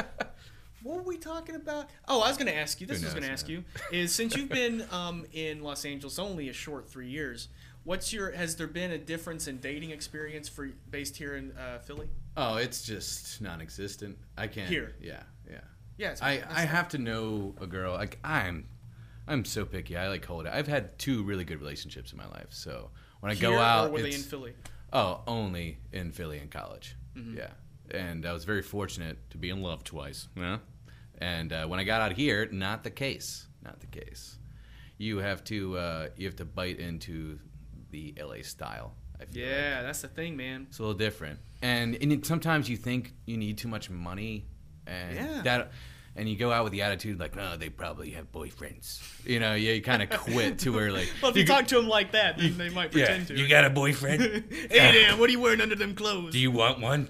A: what were we talking about? Oh, I was going to ask you. This
B: Who
A: was going to
B: knows,
A: ask
B: man?
A: you is since you've been um, in Los Angeles only a short three years. What's your? Has there been a difference in dating experience for based here in uh, Philly?
B: Oh, it's just non-existent. I can't.
A: Here.
B: Yeah, yeah.
A: Yeah, it's,
B: I,
A: that's
B: I have to know a girl. Like I'm, I'm so picky. I like hold it. I've had two really good relationships in my life. So when I
A: here,
B: go out,
A: or were they
B: it's,
A: in Philly?
B: oh, only in Philly in college.
A: Mm-hmm.
B: Yeah, and I was very fortunate to be in love twice. Yeah, and uh, when I got out here, not the case. Not the case. You have to uh, you have to bite into the L A style. I feel
A: Yeah,
B: like.
A: that's the thing, man.
B: It's a little different, and, and it, sometimes you think you need too much money, and
A: Yeah.
B: that, and you go out with the attitude like, no, they probably have boyfriends. You know, yeah, you kind of quit to where like,
A: Well, if you,
B: go-
A: talk to them like that, then they might
C: Yeah,
A: pretend to.
C: you got a boyfriend?
A: Hey there, what are you wearing under them clothes?
C: Do you want one?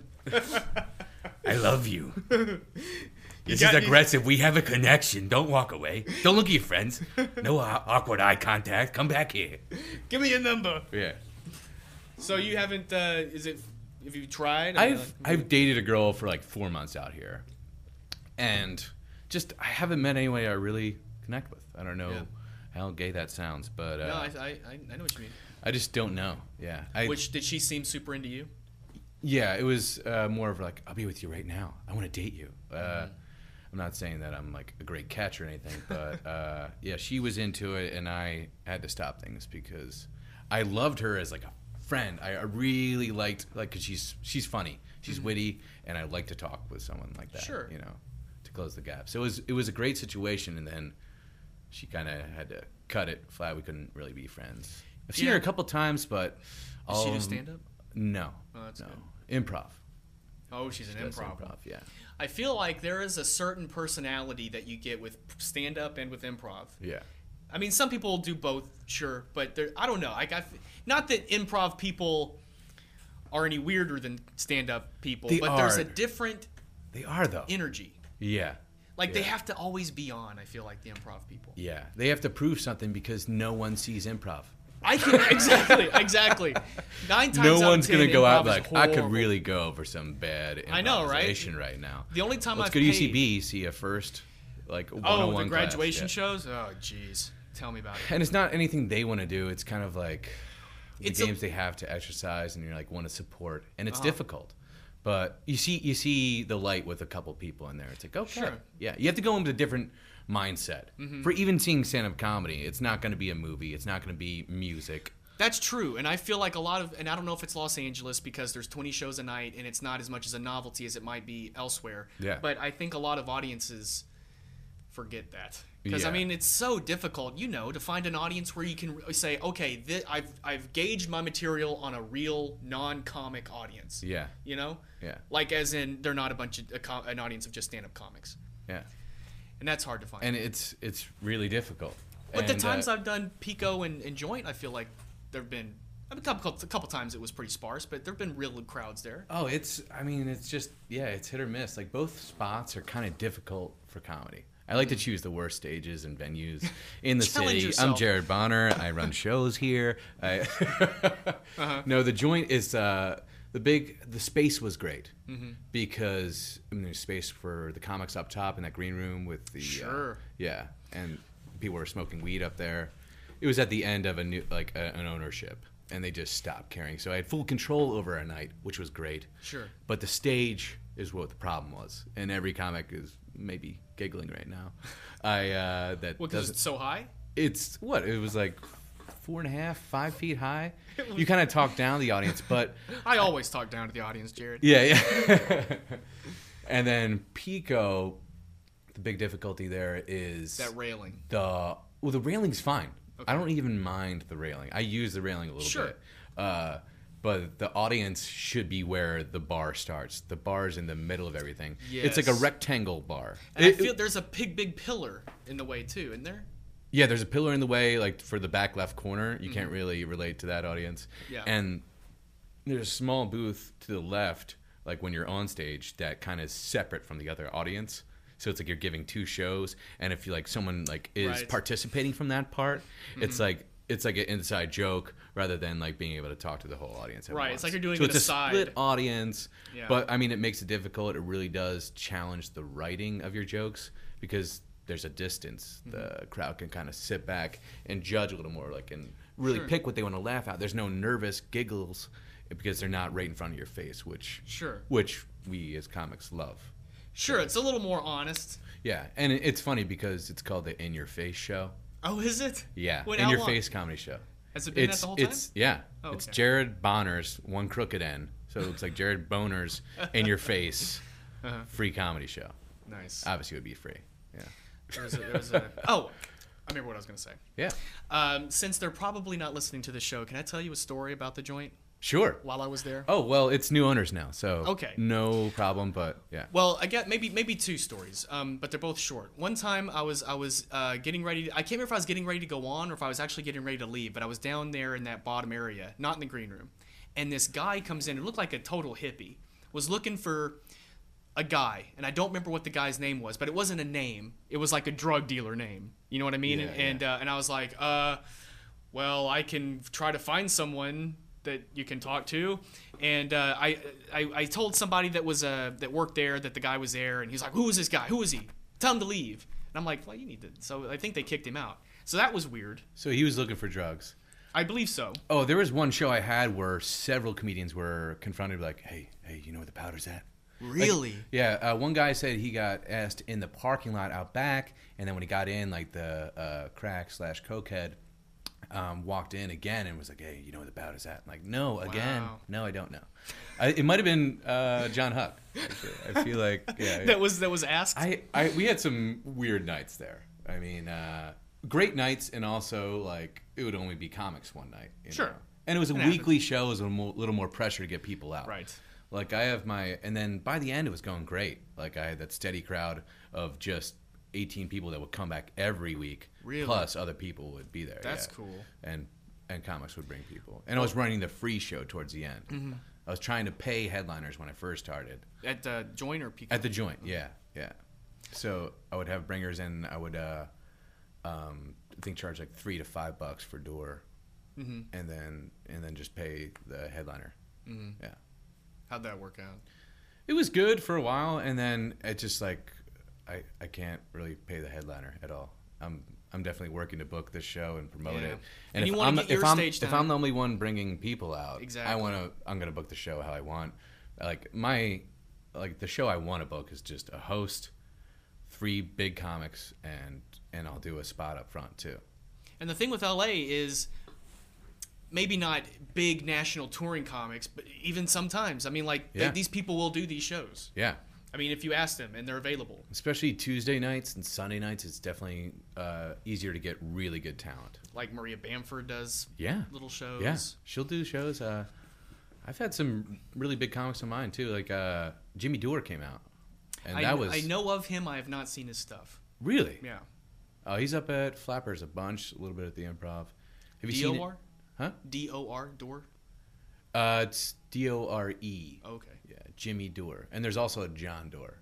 C: I love you. This
A: got-
C: is aggressive. We have a connection. Don't walk away. Don't look at your friends. No aw- awkward eye contact. Come back here.
A: Give me your number.
B: yeah.
A: So you haven't? Uh, is it? Have you tried? I mean,
B: I've
A: like-
B: I've dated a girl for like four months out here, and just I haven't met anyone I really connect with. I don't know
A: Yeah.
B: how gay that sounds, but uh,
A: No, I, I I know what you mean.
B: I just don't know. Yeah. I,
A: Which did she seem super into you?
B: Yeah, it was uh, more of like, I'll be with you right now. I want to date you. Uh, I'm not saying that I'm like a great catch or anything, but uh, yeah, she was into it, and I had to stop things because I loved her as like a friend. I, I really liked like because she's she's funny, she's witty, and I like to talk with someone like that.
A: Sure.
B: You know, to close the gap. So it was it was a great situation, and then she kind of had to cut it flat. We couldn't really be friends. I've seen
A: Yeah.
B: her a couple times, but
A: Does
B: all
A: she do
B: of them-
A: stand up?
B: No,
A: Oh, that's
B: no,
A: good.
B: improv.
A: Oh, she's an
B: Does
A: improv.
B: Yeah.
A: I feel like there is a certain personality that you get with stand up and with improv.
B: Yeah.
A: I mean, some people do both, sure, but there, I don't know. Like, I, not that improv people are any weirder than stand up people,
B: They
A: but there's
B: are.
A: a different
B: They are though.
A: energy.
B: Yeah.
A: Like, they
B: Yeah.
A: have to always be on, I feel like, the improv people.
B: Yeah. They have to prove something because no one sees improv.
A: I can, exactly, exactly. Nine times
B: No
A: out
B: one's
A: of ten,
B: gonna go out
A: improv is
B: like I could
A: horrible.
B: really go for some bad
A: I know, right?
B: improvisation right now.
A: The only time
B: Let's
A: I've
B: go to
A: paid,
B: U C B, see a first like
A: oh,
B: one-on-one
A: the
B: class,
A: graduation
B: yeah.
A: shows. Oh, jeez, tell me about it.
B: And it's not anything they want to do. It's kind of like the
A: It's a-
B: games they have to exercise, and you're like want to support, and it's
A: Uh-huh.
B: difficult. But you see, you see the light with a couple people in there. It's like okay,
A: Sure.
B: yeah. You have to go into a different mindset
A: Mm-hmm.
B: for even seeing stand-up comedy. It's not going to be a movie. It's not going to be music.
A: That's true, and I feel like a lot of, and I don't know if it's Los Angeles because there's twenty shows a night, and it's not as much as a novelty as it might be elsewhere.
B: Yeah.
A: But I think a lot of audiences forget that because I
B: Yeah.
A: mean it's so difficult, you know, to find an audience where you can really say, okay, thi- I've I've gauged my material on a real non-comic audience.
B: Yeah,
A: You know,
B: yeah,
A: like as in they're not a bunch of a com- an audience of just stand-up comics,
B: yeah.
A: and that's hard to find.
B: And it's it's really difficult.
A: But the
B: And,
A: times
B: uh,
A: I've done Pico and, and Joint, I feel like there've been a couple, a couple times it was pretty sparse, but there've been real crowds there.
B: Oh, it's. I mean, it's just yeah, it's hit or miss. Like both spots are kind of difficult for comedy. I like to choose the worst stages and venues in the
A: Challenge
B: city.
A: yourself.
B: I'm Jared Bonner. I run shows here. I
A: Uh-huh.
B: No, the Joint is uh, the big. The space was great
A: Mm-hmm.
B: because I mean, there's space for the comics up top in that green room with the.
A: Sure.
B: Uh, yeah, and people were smoking weed up there. It was at the end of a new like a, an ownership. And they just stopped caring. So I had full control over a night, which was great.
A: Sure.
B: But the stage is what the problem was, and every comic is maybe giggling right now. I uh, that
A: Well, because
B: doesn't.
A: it's so high.
B: It's what it was like, four and a half, five feet high. You kind of talk down the audience, but
A: I always talk down to the audience, Jared.
B: yeah, yeah. And then Pico, the big difficulty there is
A: That railing.
B: the well, the railing's fine. I don't even mind the railing. I use the railing a little
A: Sure.
B: bit. Uh, but the audience should be where the bar starts. The bar's in the middle of everything. It's like a
A: Yes.
B: rectangle bar.
A: And
B: It-
A: I feel there's a big, big pillar in the way too, isn't there?
B: yeah, there's a pillar in the way, like for the back left corner. You can't really relate to that audience.
A: Yeah.
B: And there's a small booth to the left, like when you're on stage, that kind of separate from the other audience. So it's like you're giving two shows, and if you like someone like is
A: Right.
B: participating from that part, it's like it's like an inside joke rather than like being able to talk to the whole audience. At
A: Right, it's
B: once.
A: like you're doing
B: so
A: it
B: it's
A: aside.
B: a split audience,
A: Yeah.
B: but I mean it makes it difficult. It really does challenge the writing of your jokes because there's a distance.
A: Mm-hmm.
B: The crowd can kind of sit back and judge a little more, like and really
A: Sure.
B: pick what they want to laugh at. There's no nervous giggles because they're not right in front of your face, which
A: Sure.
B: which we as comics love.
A: Sure, it's a little more honest.
B: Yeah, and it- it's funny because it's called the In Your Face show.
A: Oh, is it?
B: Yeah,
A: Wait,
B: In
A: how
B: Your
A: long?
B: Face comedy show.
A: Has it been
B: It's
A: that the whole time?
B: it's yeah,
A: Oh,
B: it's
A: okay.
B: Jared Bonner's One Crooked End, so it looks like Jared Bonner's In Your Face
A: Uh-huh.
B: free comedy show.
A: Nice.
B: Obviously, it would be free. Yeah,
A: There was a, there was a, oh, I remember what I was going to say.
B: yeah,
A: Um, since they're probably not listening to the show, can I tell you a story about the joint
B: sure.
A: while I was there?
B: Oh well, it's new owners now, so
A: Okay.
B: no problem. But yeah,
A: Well, I get maybe maybe two stories, um, but they're both short. One time I was I was uh, getting ready. To, I can't remember if I was getting ready to go on or if I was actually getting ready to leave. But I was down there in that bottom area, not in the green room, and this guy comes in. It looked like a total hippie. Was looking for a guy, and I don't remember what the guy's name was, but it wasn't a name. It was like a drug dealer name. You know what I mean?
B: Yeah,
A: and
B: yeah.
A: Uh, and I was like, uh, well, I can try to find someone that you can talk to. And uh, I, I I told somebody that was uh, that worked there that the guy was there, and he's like, who is this guy? Who is he? Tell him to leave. And I'm like, well, you need to. So I think they kicked him out. So that was weird.
B: so he was looking for drugs.
A: I believe so.
B: Oh, there was one show I had where several comedians were confronted, like, "Hey, hey, you know where the powder's at?"
A: Really?
B: Yeah, uh, one guy said he got asked in the parking lot out back, and then when he got in, like the uh, crack slash cokehead um, walked in again and was like, "Hey, you know where the powder's at?" I'm like, no, again,
A: Wow.
B: no, I don't know. I, it might have been uh, John Huck. Actually. I feel like yeah.
A: that was that was asked.
B: I, I we had some weird nights there. I mean, uh, great nights, and also like it would only be comics one night. You
A: Sure.
B: know? And it was a
A: It
B: weekly show. It was a mo- little more pressure to get people out.
A: Right.
B: Like I have my, and then by the end it was going great. Like I had that steady crowd of just eighteen people that would come back every week.
A: Really?
B: Plus other people would be there.
A: That's
B: yeah.
A: cool.
B: And and comics would bring people. And I was running the free show towards the end.
A: Mm-hmm.
B: I was trying to pay headliners when I first started.
A: At the joint or Peacock?
B: At the joint, yeah, yeah. So I would have bringers, and I would, uh, um, I think, charge like three to five bucks for door,
A: Mhm.
B: and then and then just pay the headliner.
A: Mhm.
B: Yeah,
A: How'd that work out?
B: it was good for a while, and then it just like I I can't really pay the headliner at all. I'm I'm definitely working to book this show and promote
A: Yeah.
B: it.
A: And
B: if
A: you wanna
B: I'm
A: get
B: if
A: your
B: I'm
A: stage
B: if
A: time.
B: I'm the only one bringing people out,
A: Exactly.
B: I want to I'm gonna book the show how I want. Like my like the show I want to book is just a host, three big comics, and and I'll do a spot up front too.
A: And the thing with L A is maybe not big national touring comics, but even sometimes. I mean, like, they,
B: Yeah.
A: these people will do these shows.
B: Yeah,
A: I mean, if you ask them and they're available.
B: especially Tuesday nights and Sunday nights, it's definitely uh, easier to get really good talent.
A: Like Maria Bamford does
B: Yeah,
A: little shows.
B: yeah, she'll do shows. Uh, I've had some really big comics of mine too. Like uh, Jimmy Dore came out, and
A: I,
B: that was
A: I know of him. I have not seen his stuff.
B: really.
A: Yeah.
B: Oh, he's up at Flappers a bunch, a little bit at the Improv. Have you
A: D
B: seen
A: O
B: it?
A: R?
B: Huh?
A: D O R? Dore?
B: Uh, it's D O R E.
A: Okay.
B: Yeah, Jimmy Dore, and there's also a John Dore.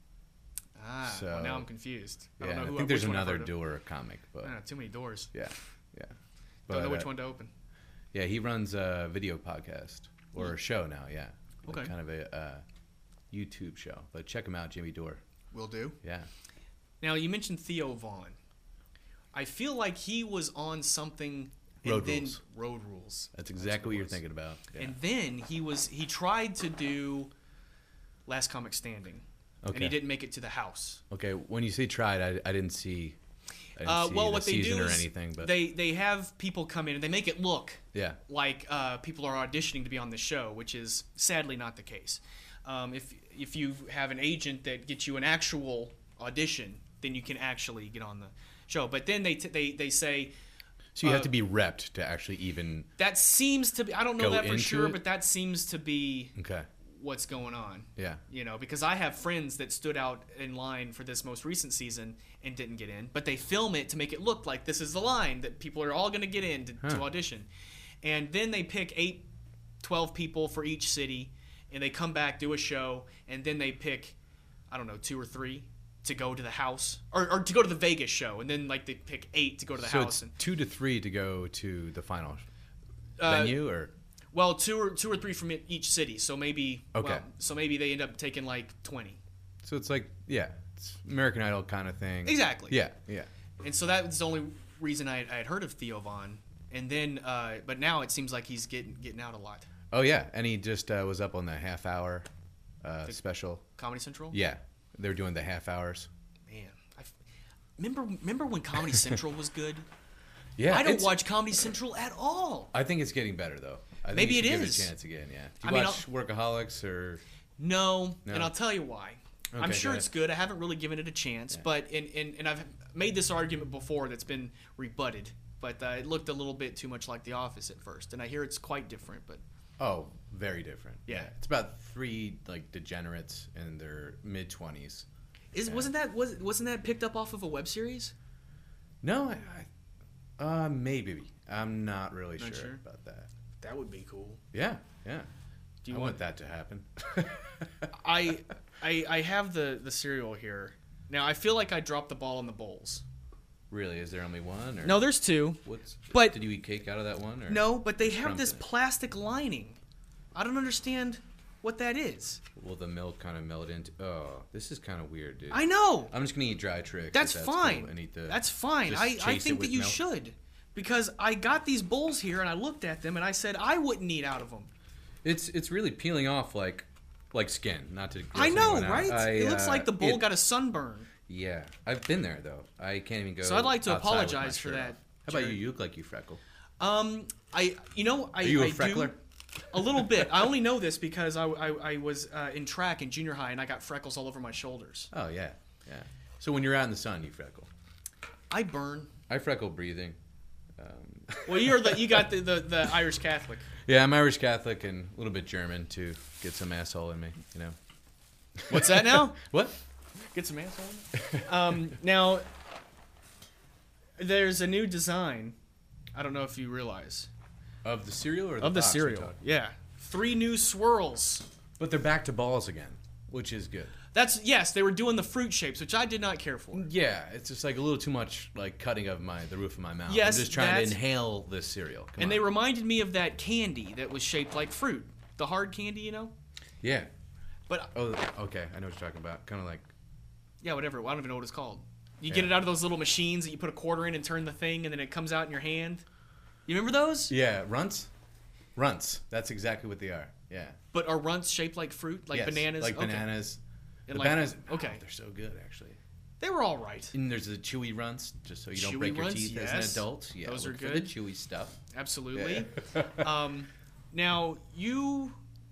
A: Ah,
B: So-
A: well, now I'm confused. I
B: Yeah,
A: don't know
B: I
A: who
B: think there's
A: which one I've
B: another
A: heard of.
B: Dore comic, but
A: Ah, too many doors.
B: yeah, yeah.
A: Don't know
B: But,
A: which
B: uh,
A: one to open.
B: Yeah, he runs a video podcast or a show now. Yeah, Like
A: Okay.
B: kind of a uh, YouTube show, but check him out, Jimmy Dore.
A: Will do.
B: Yeah.
A: Now, you mentioned Theo Vaughn. I feel like he was on something. And
B: Road
A: then,
B: Rules.
A: Road Rules.
B: That's exactly what
A: it
B: you're
A: was.
B: thinking about. Yeah.
A: And then he was he tried to do Last Comic Standing, and he
B: Okay.
A: didn't make it to the house.
B: Okay, when you say tried, I, I didn't see. I didn't
A: Uh,
B: see
A: well,
B: the
A: what they
B: season
A: do
B: or
A: is
B: anything, but
A: they they have people come in and they make it look
B: yeah,
A: like uh, people are auditioning to be on the show, which is sadly not the case. Um, if if you have an agent that gets you an actual audition, then you can actually get on the show. But then they t- they they say
B: so you have
A: uh,
B: to be repped to actually even.
A: that seems to be. I don't know
B: Go
A: that for
B: into
A: sure,
B: it?
A: but that seems to be
B: Okay.
A: what's going on.
B: Yeah.
A: You know, because I have friends that stood out in line for this most recent season and didn't get in, but they film it to make it look like this is the line that people are all going to get in to, to
B: Huh.
A: audition. And then they pick eight, twelve people for each city, and they come back, do a show, and then they pick, I don't know, two or three to go to the house, or, or to go to the Vegas show, and then like they pick eight to go to the
B: So
A: house.
B: it's
A: And,
B: two to three to go to the final
A: uh,
B: venue, or
A: Well, two or two or three from each city, so maybe
B: Okay.
A: well, so maybe they end up taking like twenty.
B: so it's like yeah, it's American Idol kind of thing.
A: Exactly.
B: Yeah, yeah.
A: And so that was the only reason I, I had heard of Theo Von. And then, uh, but now it seems like he's getting getting out a lot.
B: Oh yeah, and he just uh, was up on the half hour uh,
A: The-
B: special.
A: Comedy Central.
B: Yeah, they're doing the half hours.
A: Man, I f- remember remember when Comedy Central was good.
B: Yeah,
A: I don't
B: it's-
A: watch Comedy Central at all.
B: I think it's getting better though. I think
A: Maybe
B: you should
A: it
B: give
A: is.
B: it a chance again. Yeah. Do
A: I
B: you
A: mean,
B: watch Workaholics or?
A: No,
B: No.
A: and I'll tell you why. I'm
B: Okay,
A: sure
B: go
A: it's
B: ahead.
A: good. I haven't really given it a chance,
B: Yeah.
A: but and, and and I've made this argument before that's been rebutted. But uh, it looked a little bit too much like The Office at first, and I hear it's quite different. But
B: Oh, very different.
A: Yeah.
B: It's about three like degenerates in their mid twenties.
A: is
B: Yeah.
A: wasn't that was wasn't that picked up off of a web series?
B: No, I, I uh maybe. I'm not really
A: Not
B: sure,
A: sure?
B: about that.
A: That would be cool.
B: Yeah, yeah.
A: Do you
B: I
A: want
B: want that to happen.
A: I, I I have the the cereal here. Now I feel like I dropped the ball in the bowls.
B: Really? Is there only one? Or
A: No, there's two.
B: What's?
A: but-
B: did you eat cake out of that one? Or?
A: No, but they
B: Just
A: have this
B: crumbs in it?
A: plastic lining. I don't understand what that is.
B: Will the milk kind of melt into? Oh, this is kind of weird, dude.
A: I know.
B: I'm just gonna eat dry tricks.
A: That's,
B: if
A: fine.
B: Cool, and eat the,
A: that's fine.
B: just
A: I, I
B: chase it
A: think that
B: with
A: you
B: milk.
A: should. Because I got these bowls here and I looked at them and I said I wouldn't eat out of them.
B: It's it's really peeling off like like skin. Not to. gross
A: I know,
B: anyone out.
A: right?
B: I,
A: it looks
B: uh,
A: like the bowl
B: it-
A: got a sunburn.
B: Yeah, I've been there though. I can't even go.
A: So I'd like to
B: outside with my
A: apologize for
B: shirt
A: that,
B: off. How about
A: Jared.
B: you? You look like you freckle.
A: Um, I, you know, I,
B: Are you a
A: I
B: freckler?
A: do a little bit. I only know this because I, I, I was uh, in track in junior high and I got freckles all over my shoulders.
B: Oh yeah, yeah. So when you're out in the sun, you freckle.
A: I burn.
B: I freckle breathing. Um,
A: Well, you're the you got the, the, the Irish Catholic.
B: yeah, I'm Irish Catholic and a little bit German to get some asshole in me. You know.
A: What's that now?
B: What?
A: Get some asshole. Um, now, there's a new design. I don't know if you realize
B: Of the cereal or the
A: of the
B: box we're
A: cereal.
B: talking?
A: Yeah, three new swirls.
B: But they're back to balls again, which is good.
A: That's yes, they were doing the fruit shapes, which I did not care for.
B: Yeah, it's just like a little too much like cutting of my the roof of my mouth.
A: Yes,
B: I'm just trying
A: that's-
B: to inhale this cereal. Come
A: And
B: on.
A: they reminded me of that candy that was shaped like fruit, the hard candy, you know.
B: Yeah.
A: But
B: Oh, okay. I know what you're talking about. Kind of like.
A: yeah, whatever. I don't even know what it's called. You
B: Yeah.
A: get it out of those little machines that you put a quarter in and turn the thing, and then it comes out in your hand. You remember those?
B: Yeah, runts. Runts. That's exactly what they are. Yeah.
A: But are runts shaped like fruit, like
B: Yes,
A: bananas?
B: Like
A: Okay.
B: bananas.
A: And
B: the
A: like-
B: bananas.
A: okay.
B: Oh, they're so good actually.
A: They were all right.
B: And there's the chewy runts, just so you don't
A: Chewy
B: break your
A: runts,
B: teeth as
A: yes.
B: an adult. Yeah,
A: Those are
B: look for
A: good.
B: the chewy stuff.
A: Absolutely. um, now you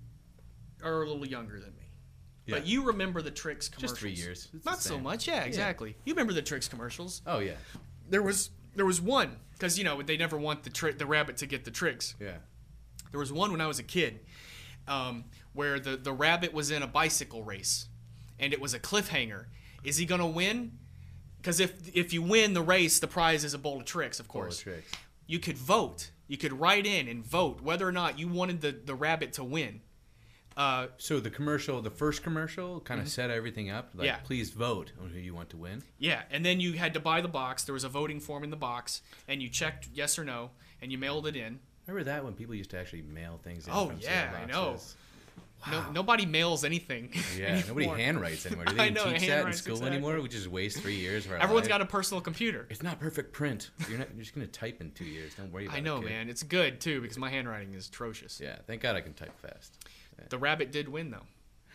A: are a little younger than me,
B: Yeah.
A: but you remember the Trix commercials.
B: Just three years. It's the
A: Not so
B: same.
A: much. Yeah, exactly. You remember the Trix commercials?
B: Oh yeah.
A: There was there was one because you know they never want the tri- the rabbit to get the tricks.
B: Yeah.
A: There was one when I was a kid, um, where the the rabbit was in a bicycle race, and it was a cliffhanger. Is he gonna win? Because if if you win the race, the prize is a bowl of tricks, of
B: Bowl of
A: course.
B: tricks.
A: You could vote. You could write in and vote whether or not you wanted the, the rabbit to win. Uh,
B: So the commercial, the first commercial, kind of set everything up. Like,
A: Yeah.
B: please vote on who you want to win.
A: yeah, and then you had to buy the box. There was a voting form in the box, and you checked yes or no, and you mailed it in.
B: Remember that when people used to actually mail things in
A: Oh,
B: from
A: yeah,
B: cereal
A: I know.
B: boxes?
A: No, nobody mails anything.
B: Yeah, nobody
A: anymore.
B: handwrites anymore. Do
A: I
B: they even
A: know,
B: teach that in
A: handwrites,
B: school
A: exactly.
B: anymore? We just waste three years of our
A: Everyone's
B: life?
A: got a personal computer.
B: It's not perfect print. You're not. You're just gonna type in two years. Don't worry about
A: I
B: it.
A: know,
B: kid.
A: man. It's good too because my handwriting is atrocious.
B: Yeah, thank God I can type fast.
A: The rabbit did win though.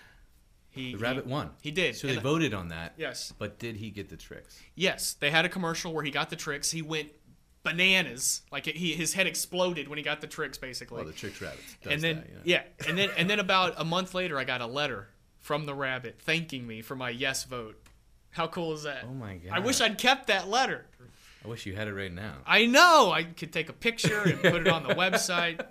A: He
B: The
A: he-
B: rabbit won.
A: He did.
B: So
A: And-
B: they voted on that.
A: Yes.
B: But did he get the tricks?
A: Yes, they had a commercial where he got the tricks. He went bananas, like it, he his head exploded when he got the tricks, basically.
B: Well, the tricks rabbit does
A: and then
B: that. You know?
A: yeah, and then and then about a month later, I got a letter from the rabbit thanking me for my yes vote. How cool is that?
B: Oh my God.
A: I wish I'd kept that letter.
B: I wish you had it right now.
A: I know I could take a picture and put it on the website.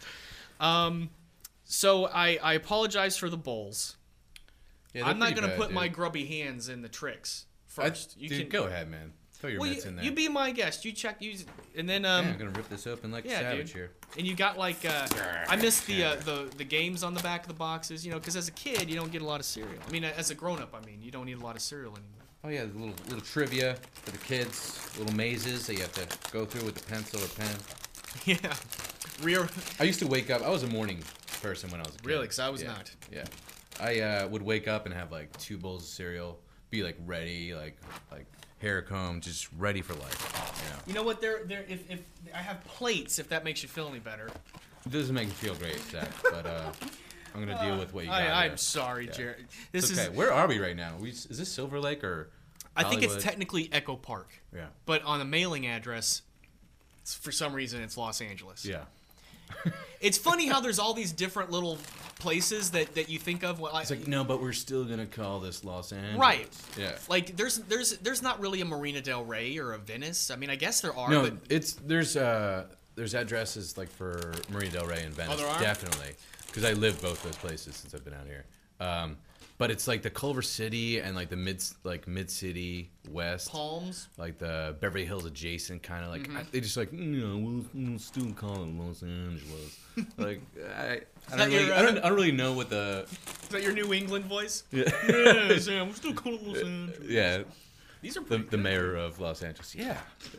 A: Um, so I I apologize for the bowls.
B: Yeah,
A: I'm
B: they're
A: not
B: pretty
A: gonna
B: bad,
A: put
B: dude.
A: my grubby hands in the tricks
B: I-
A: first. you
B: dude,
A: can
B: go ahead, man. Throw your
A: Well,
B: mitts
A: you,
B: in there.
A: you be my guest. You check you, and then
B: yeah,
A: um,
B: I'm gonna rip this open like
A: yeah,
B: a savage
A: dude.
B: here.
A: and you got like uh, I missed the uh, the the games on the back of the boxes, you know, because as a kid you don't get a lot of cereal. I mean, as a grown up, I mean, you don't need a lot of cereal anymore.
B: Oh yeah, the little little trivia for the kids, little mazes that you have to go through with a pencil or pen.
A: Yeah, real.
B: I used to wake up. I was a morning person when I was a kid.
A: Really, 'cause I was
B: Yeah,
A: not.
B: Yeah, I uh, would wake up and have like two bowls of cereal, be like ready, like like hair comb, just ready for life. You know,
A: You know what? There, there. If, if I have plates, if that makes you feel any better.
B: it doesn't make me feel great, Zach, but uh, I'm gonna deal with what you got.
A: I,
B: here.
A: I'm sorry,
B: Yeah.
A: Jared. This
B: It's okay.
A: is.
B: Where are we right now? We, is this Silver Lake or?
A: I think it's
B: Hollywood?
A: technically Echo Park,
B: Yeah.
A: but on the mailing address, it's, for some reason, it's Los Angeles.
B: Yeah.
A: It's funny how there's all these different little places that, that you think of. Like,
B: It's like no, but we're still gonna call this Los Angeles.
A: right.
B: Yeah.
A: Like there's there's there's not really a Marina Del Rey or a Venice. I mean, I guess there are.
B: No,
A: but
B: it's there's uh there's addresses like for Marina Del Rey and Venice.
A: Oh, there are?
B: Definitely, because I lived both those places since I've been out here. Um, but it's like the Culver City and like the mid like mid city west,
A: Palms.
B: like the Beverly Hills adjacent kind of like
A: Mm-hmm.
B: I, they just like you know we'll, we'll still call it Los Angeles. Like I I
A: that
B: don't, really,
A: your,
B: I don't
A: uh,
B: I don't really know what the
A: Is that your New England voice?
B: yeah
A: Yeah, Sam, we're still calling it Los Angeles.
B: yeah
A: These are
B: the,
A: pretty
B: the
A: good.
B: mayor of Los Angeles. Yeah.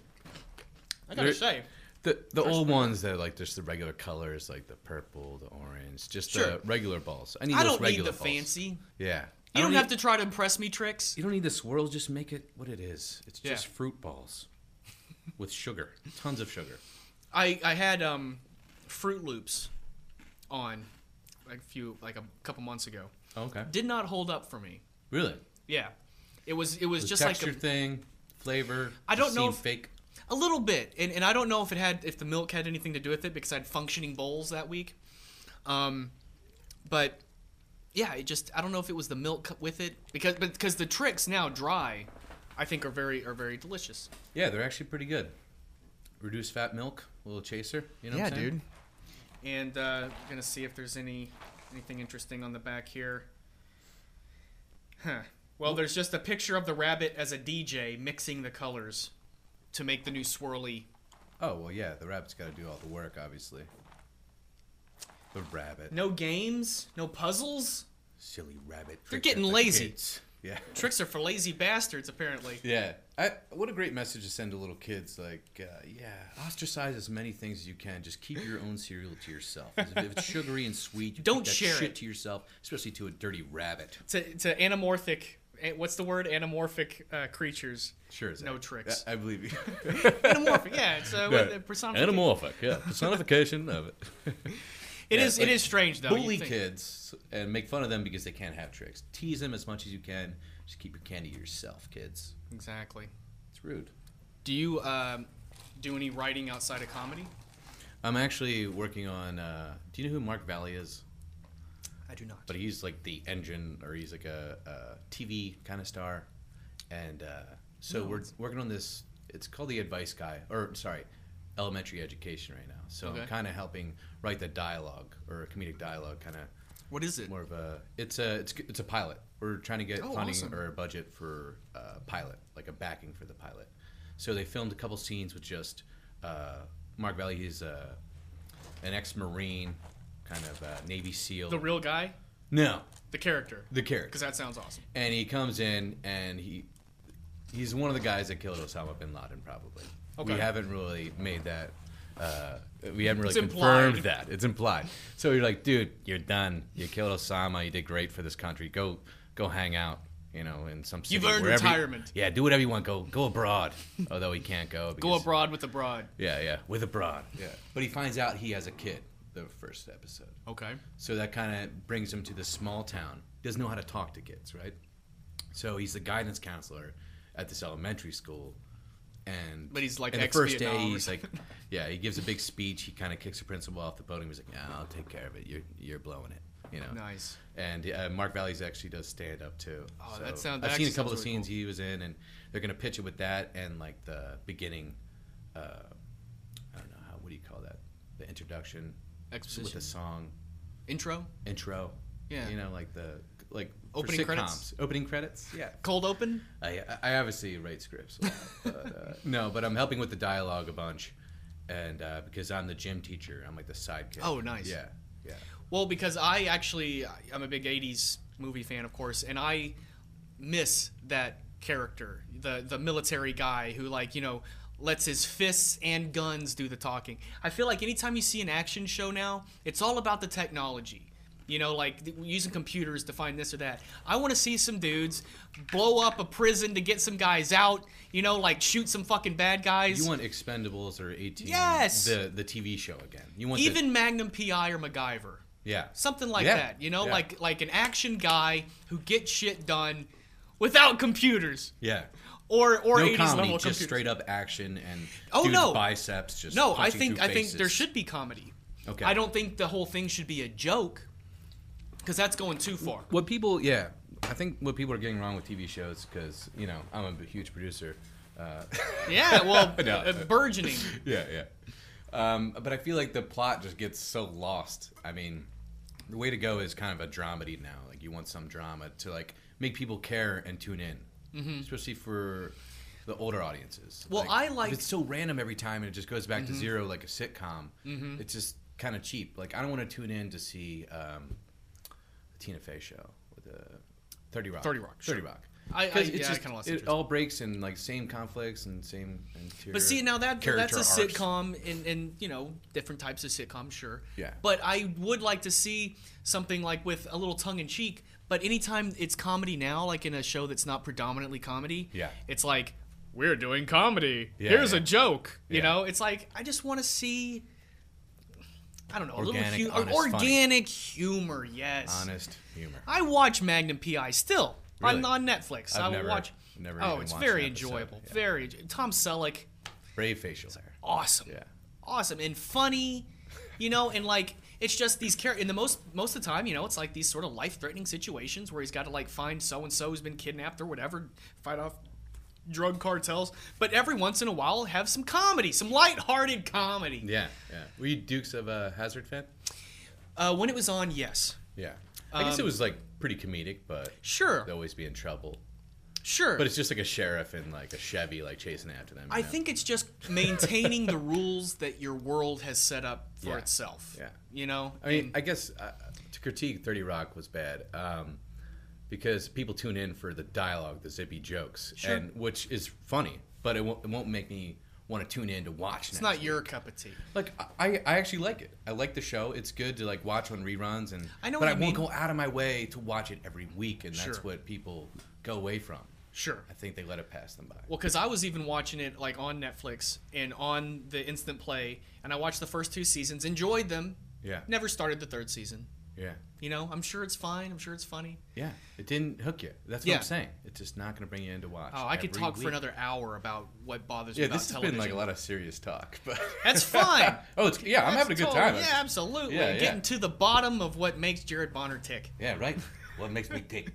A: I gotta
B: There-
A: say.
B: The the old ones that are like just the regular colors, like the purple, the orange, just
A: Sure.
B: the regular balls. I need
A: I
B: those
A: don't need
B: regular
A: the
B: balls.
A: fancy.
B: Yeah.
A: You
B: I
A: don't
B: need-
A: have to try to impress me, Tricks.
B: You don't need the swirls. Just make it what it is. It's
A: Yeah.
B: just fruit balls with sugar, tons of sugar.
A: I I had um, Fruit Loops on like a few like a couple months ago.
B: Okay.
A: Did not hold up for me.
B: Really?
A: Yeah, it was it was
B: The
A: just like
B: texture
A: a,
B: thing, flavor.
A: I don't
B: just
A: know
B: seemed
A: if-
B: fake.
A: a little bit, and and I don't know if it had if the milk had anything to do with it because I had functioning bowls that week. Um, but yeah, it just I don't know if it was the milk with it because but because the Tricks now dry, I think are very are very delicious.
B: Yeah, they're actually pretty good. Reduced fat milk, a little chaser. You know what I'm saying?
A: And uh, gonna see if there's any anything interesting on the back here. Huh. Well, there's just a picture of the rabbit as a D J mixing the colors to make the new swirly.
B: Oh well, yeah. The rabbit's got to do all the work, obviously. The rabbit,
A: No games, no puzzles.
B: silly rabbit.
A: They're
B: Tricks
A: getting
B: are for
A: lazy.
B: kids. Yeah.
A: Tricks are for lazy bastards, apparently.
B: Yeah, I, what a great message to send to little kids. Like, uh, yeah, ostracize as many things as you can. Just keep your own cereal to yourself. If it's sugary and sweet, you
A: Don't
B: keep that
A: share
B: shit
A: it.
B: to yourself, especially to a dirty rabbit.
A: To, to anamorphic, eh, what's the word? Anamorphic uh, creatures.
B: Sure, is
A: No
B: that-
A: tricks.
B: I, I believe you.
A: Anamorphic, yeah. It's uh, what,
B: Yeah.
A: uh, personification.
B: Anamorphic, yeah, personification of it.
A: It
B: Yeah,
A: is.
B: like,
A: it is strange though.
B: Bully
A: You think-
B: kids and make fun of them because they can't have tricks. Tease them as much as you can. Just keep your candy to yourself, kids.
A: Exactly.
B: It's rude.
A: Do you um, do any writing outside of comedy?
B: I'm actually working on. Uh, do you know who Mark Valley is?
A: I do not.
B: But he's like the engine, or he's like a, a T V kind of star, and uh, so
A: No,
B: we're
A: it's-
B: working on this. It's called The Advice Guy, or sorry, Elementary Education right now. So
A: Okay.
B: I'm kind of helping write the dialogue or a comedic dialogue, kind of
A: What is it?
B: more of a. It's a it's it's a pilot. We're trying to get
A: Oh,
B: funding
A: awesome.
B: or a budget for a pilot, like a backing for the pilot. So they filmed a couple scenes with just uh, Mark Valley. He's uh, an ex-marine, kind of uh, Navy SEAL.
A: The real guy,
B: no,
A: the character,
B: the character.
A: because that sounds awesome.
B: And he comes in and he he's one of the guys that killed Osama bin Laden, probably.
A: Okay.
B: We haven't really made that. Uh, we haven't really
A: It's
B: confirmed
A: implied.
B: that. It's implied. So you're like, dude, you're done. You killed Osama. You did great for this country. Go, go hang out. You know, in some city.
A: You've earned
B: wherever you-
A: retirement.
B: yeah, do whatever you want. Go, go abroad. Although he can't go.
A: Go
B: because-
A: abroad with abroad.
B: Yeah, yeah, with abroad. Yeah, but he finds out he has a kid. The first episode.
A: Okay.
B: So that kind of brings him to this small town. Doesn't know how to talk to kids, right? So he's the guidance counselor at this elementary school, and
A: But he's, like,
B: and the first day
A: ex-Vietnam or
B: he's like, yeah, he gives a big speech. He kind of kicks the principal off the podium. He's like, yeah, I'll take care of it. You're you're blowing it, you know.
A: Nice.
B: And uh, Mark Valley's actually does stand up too.
A: Oh,
B: So
A: that sound- that
B: I've seen a
A: actually
B: couple of
A: sounds really
B: scenes he was in, and they're gonna pitch it with that and like the beginning. Uh, I don't know how. What do you call that? The introduction
A: Exposition.
B: with the song
A: Intro.
B: intro.
A: Yeah.
B: You know, like the like for
A: Opening
B: sitcoms.
A: credits?
B: Opening credits. Yeah.
A: Cold open.
B: I I obviously write scripts. A lot, but, uh, no, but I'm helping with the dialogue a bunch, and uh, because I'm the gym teacher, I'm like the sidekick.
A: Oh, nice.
B: Yeah. Yeah.
A: Well, because I actually I'm a big eighties movie fan, of course, and I miss that character, the the military guy who like you know lets his fists and guns do the talking. I feel like anytime you see an action show now, it's all about the technology. You know, like th- using computers to find this or that. I want to see some dudes blow up a prison to get some guys out. You know, like shoot some fucking bad guys.
B: You want Expendables or eighteen?
A: Yes.
B: The the T V show again. You want
A: even
B: the,
A: Magnum P I or MacGyver.
B: yeah.
A: Something like
B: Yeah.
A: that. You know,
B: Yeah.
A: like like an action guy who gets shit done without computers.
B: Yeah.
A: Or or
B: No
A: eighties
B: comedy,
A: level
B: just
A: computers.
B: straight up action and
A: Oh,
B: dudes'
A: no.
B: biceps just
A: No, I
B: punching
A: think
B: through
A: I think there
B: faces.
A: should be comedy.
B: Okay.
A: I don't think the whole thing should be a joke, because that's going too far.
B: What people, yeah, I think what people are getting wrong with T V shows, because you know I'm a huge producer. Uh,
A: Yeah, well,
B: No.
A: uh, burgeoning.
B: yeah, yeah. Um, but I feel like the plot just gets so lost. I mean, the way to go is kind of a dramedy now. Like you want some drama to like make people care and tune in, mm-hmm. especially for the older audiences.
A: Well, I like-
B: if it's so random every time and it just goes back
A: Mm-hmm.
B: to zero like a sitcom. Mm-hmm. It's just kind of cheap. Like I don't want to tune in to see um, the Tina Fey show with the thirty Rock.
A: thirty Rock,
B: thirty
A: sure.
B: Rock.
A: I- I-
B: Because
A: yeah,
B: it's
A: I
B: just,
A: kinda lost
B: it
A: interest.
B: all breaks in like same conflicts and same interior.
A: But see, now that
B: character
A: that's a
B: arcs.
A: sitcom, and, and you know, different types of sitcoms, sure.
B: Yeah.
A: But I would like to see something like with a little tongue in cheek. But anytime it's comedy now, like in a show that's not predominantly comedy,
B: Yeah.
A: it's like we're doing comedy.
B: Yeah,
A: Here's
B: yeah.
A: a joke. You
B: Yeah.
A: know, it's like I just want to see. I don't know,
B: Organic,
A: a little hu-
B: honest,
A: organic humor. Yes.
B: Honest humor.
A: I watch Magnum P I still on,
B: Really?
A: on Netflix.
B: I've
A: I will
B: never-
A: watch.
B: never
A: oh,
B: even
A: it's
B: watched
A: very
B: an episode,
A: enjoyable.
B: yeah.
A: Very Tom Selleck.
B: Brave facial hair.
A: Awesome.
B: Yeah.
A: Awesome and funny, you know, and like it's just these characters. And the most most of the time, you know, it's like these sort of life threatening situations where he's got to like find so and so who's been kidnapped or whatever, fight off drug cartels. But every once in a while, have some comedy, some lighthearted comedy.
B: Yeah, yeah. Were you Dukes of uh, Hazzard fan?
A: Uh, when it was on, yes,
B: Yeah. I guess it
A: Um,
B: was like pretty comedic, but
A: sure,
B: they'd always be in trouble.
A: sure.
B: But it's just like a sheriff in like a Chevy, like chasing after them. you
A: I
B: know?
A: think it's just maintaining the rules that your world has set up for
B: Yeah.
A: itself.
B: Yeah.
A: You know.
B: I mean,
A: And-
B: I guess uh, to critique thirty Rock was bad um, because people tune in for the dialogue, the zippy jokes,
A: Sure.
B: and which is funny, but it won't, it won't make me want to tune in to watch.
A: it's not your cup of tea.
B: Like I, I actually like it. I like the show. It's good to like watch on reruns, and
A: I know
B: but
A: what
B: I
A: you
B: won't
A: mean.
B: go out of my way to watch it every week, and that's
A: Sure.
B: what people go away from.
A: Sure.
B: I think they let it pass them by.
A: Well, because I was even watching it like on Netflix and on the instant play, and I watched the first two seasons, enjoyed them.
B: Yeah,
A: Never started the third season.
B: yeah,
A: You know, I'm sure it's fine. I'm sure it's funny.
B: yeah. It didn't hook you. That's what
A: Yeah.
B: I'm saying. It's just not going to bring you in to watch.
A: Oh, I could
B: every
A: talk for
B: week.
A: another hour about what bothers
B: Yeah,
A: me about
B: this has
A: television.
B: been like a lot of serious talk, but
A: That's fine.
B: oh, it's yeah. I'm having a good
A: Totally-
B: time.
A: Yeah, absolutely.
B: Yeah, yeah.
A: Getting to the bottom of what makes Jared Bonner tick.
B: Yeah, right. What makes me tick?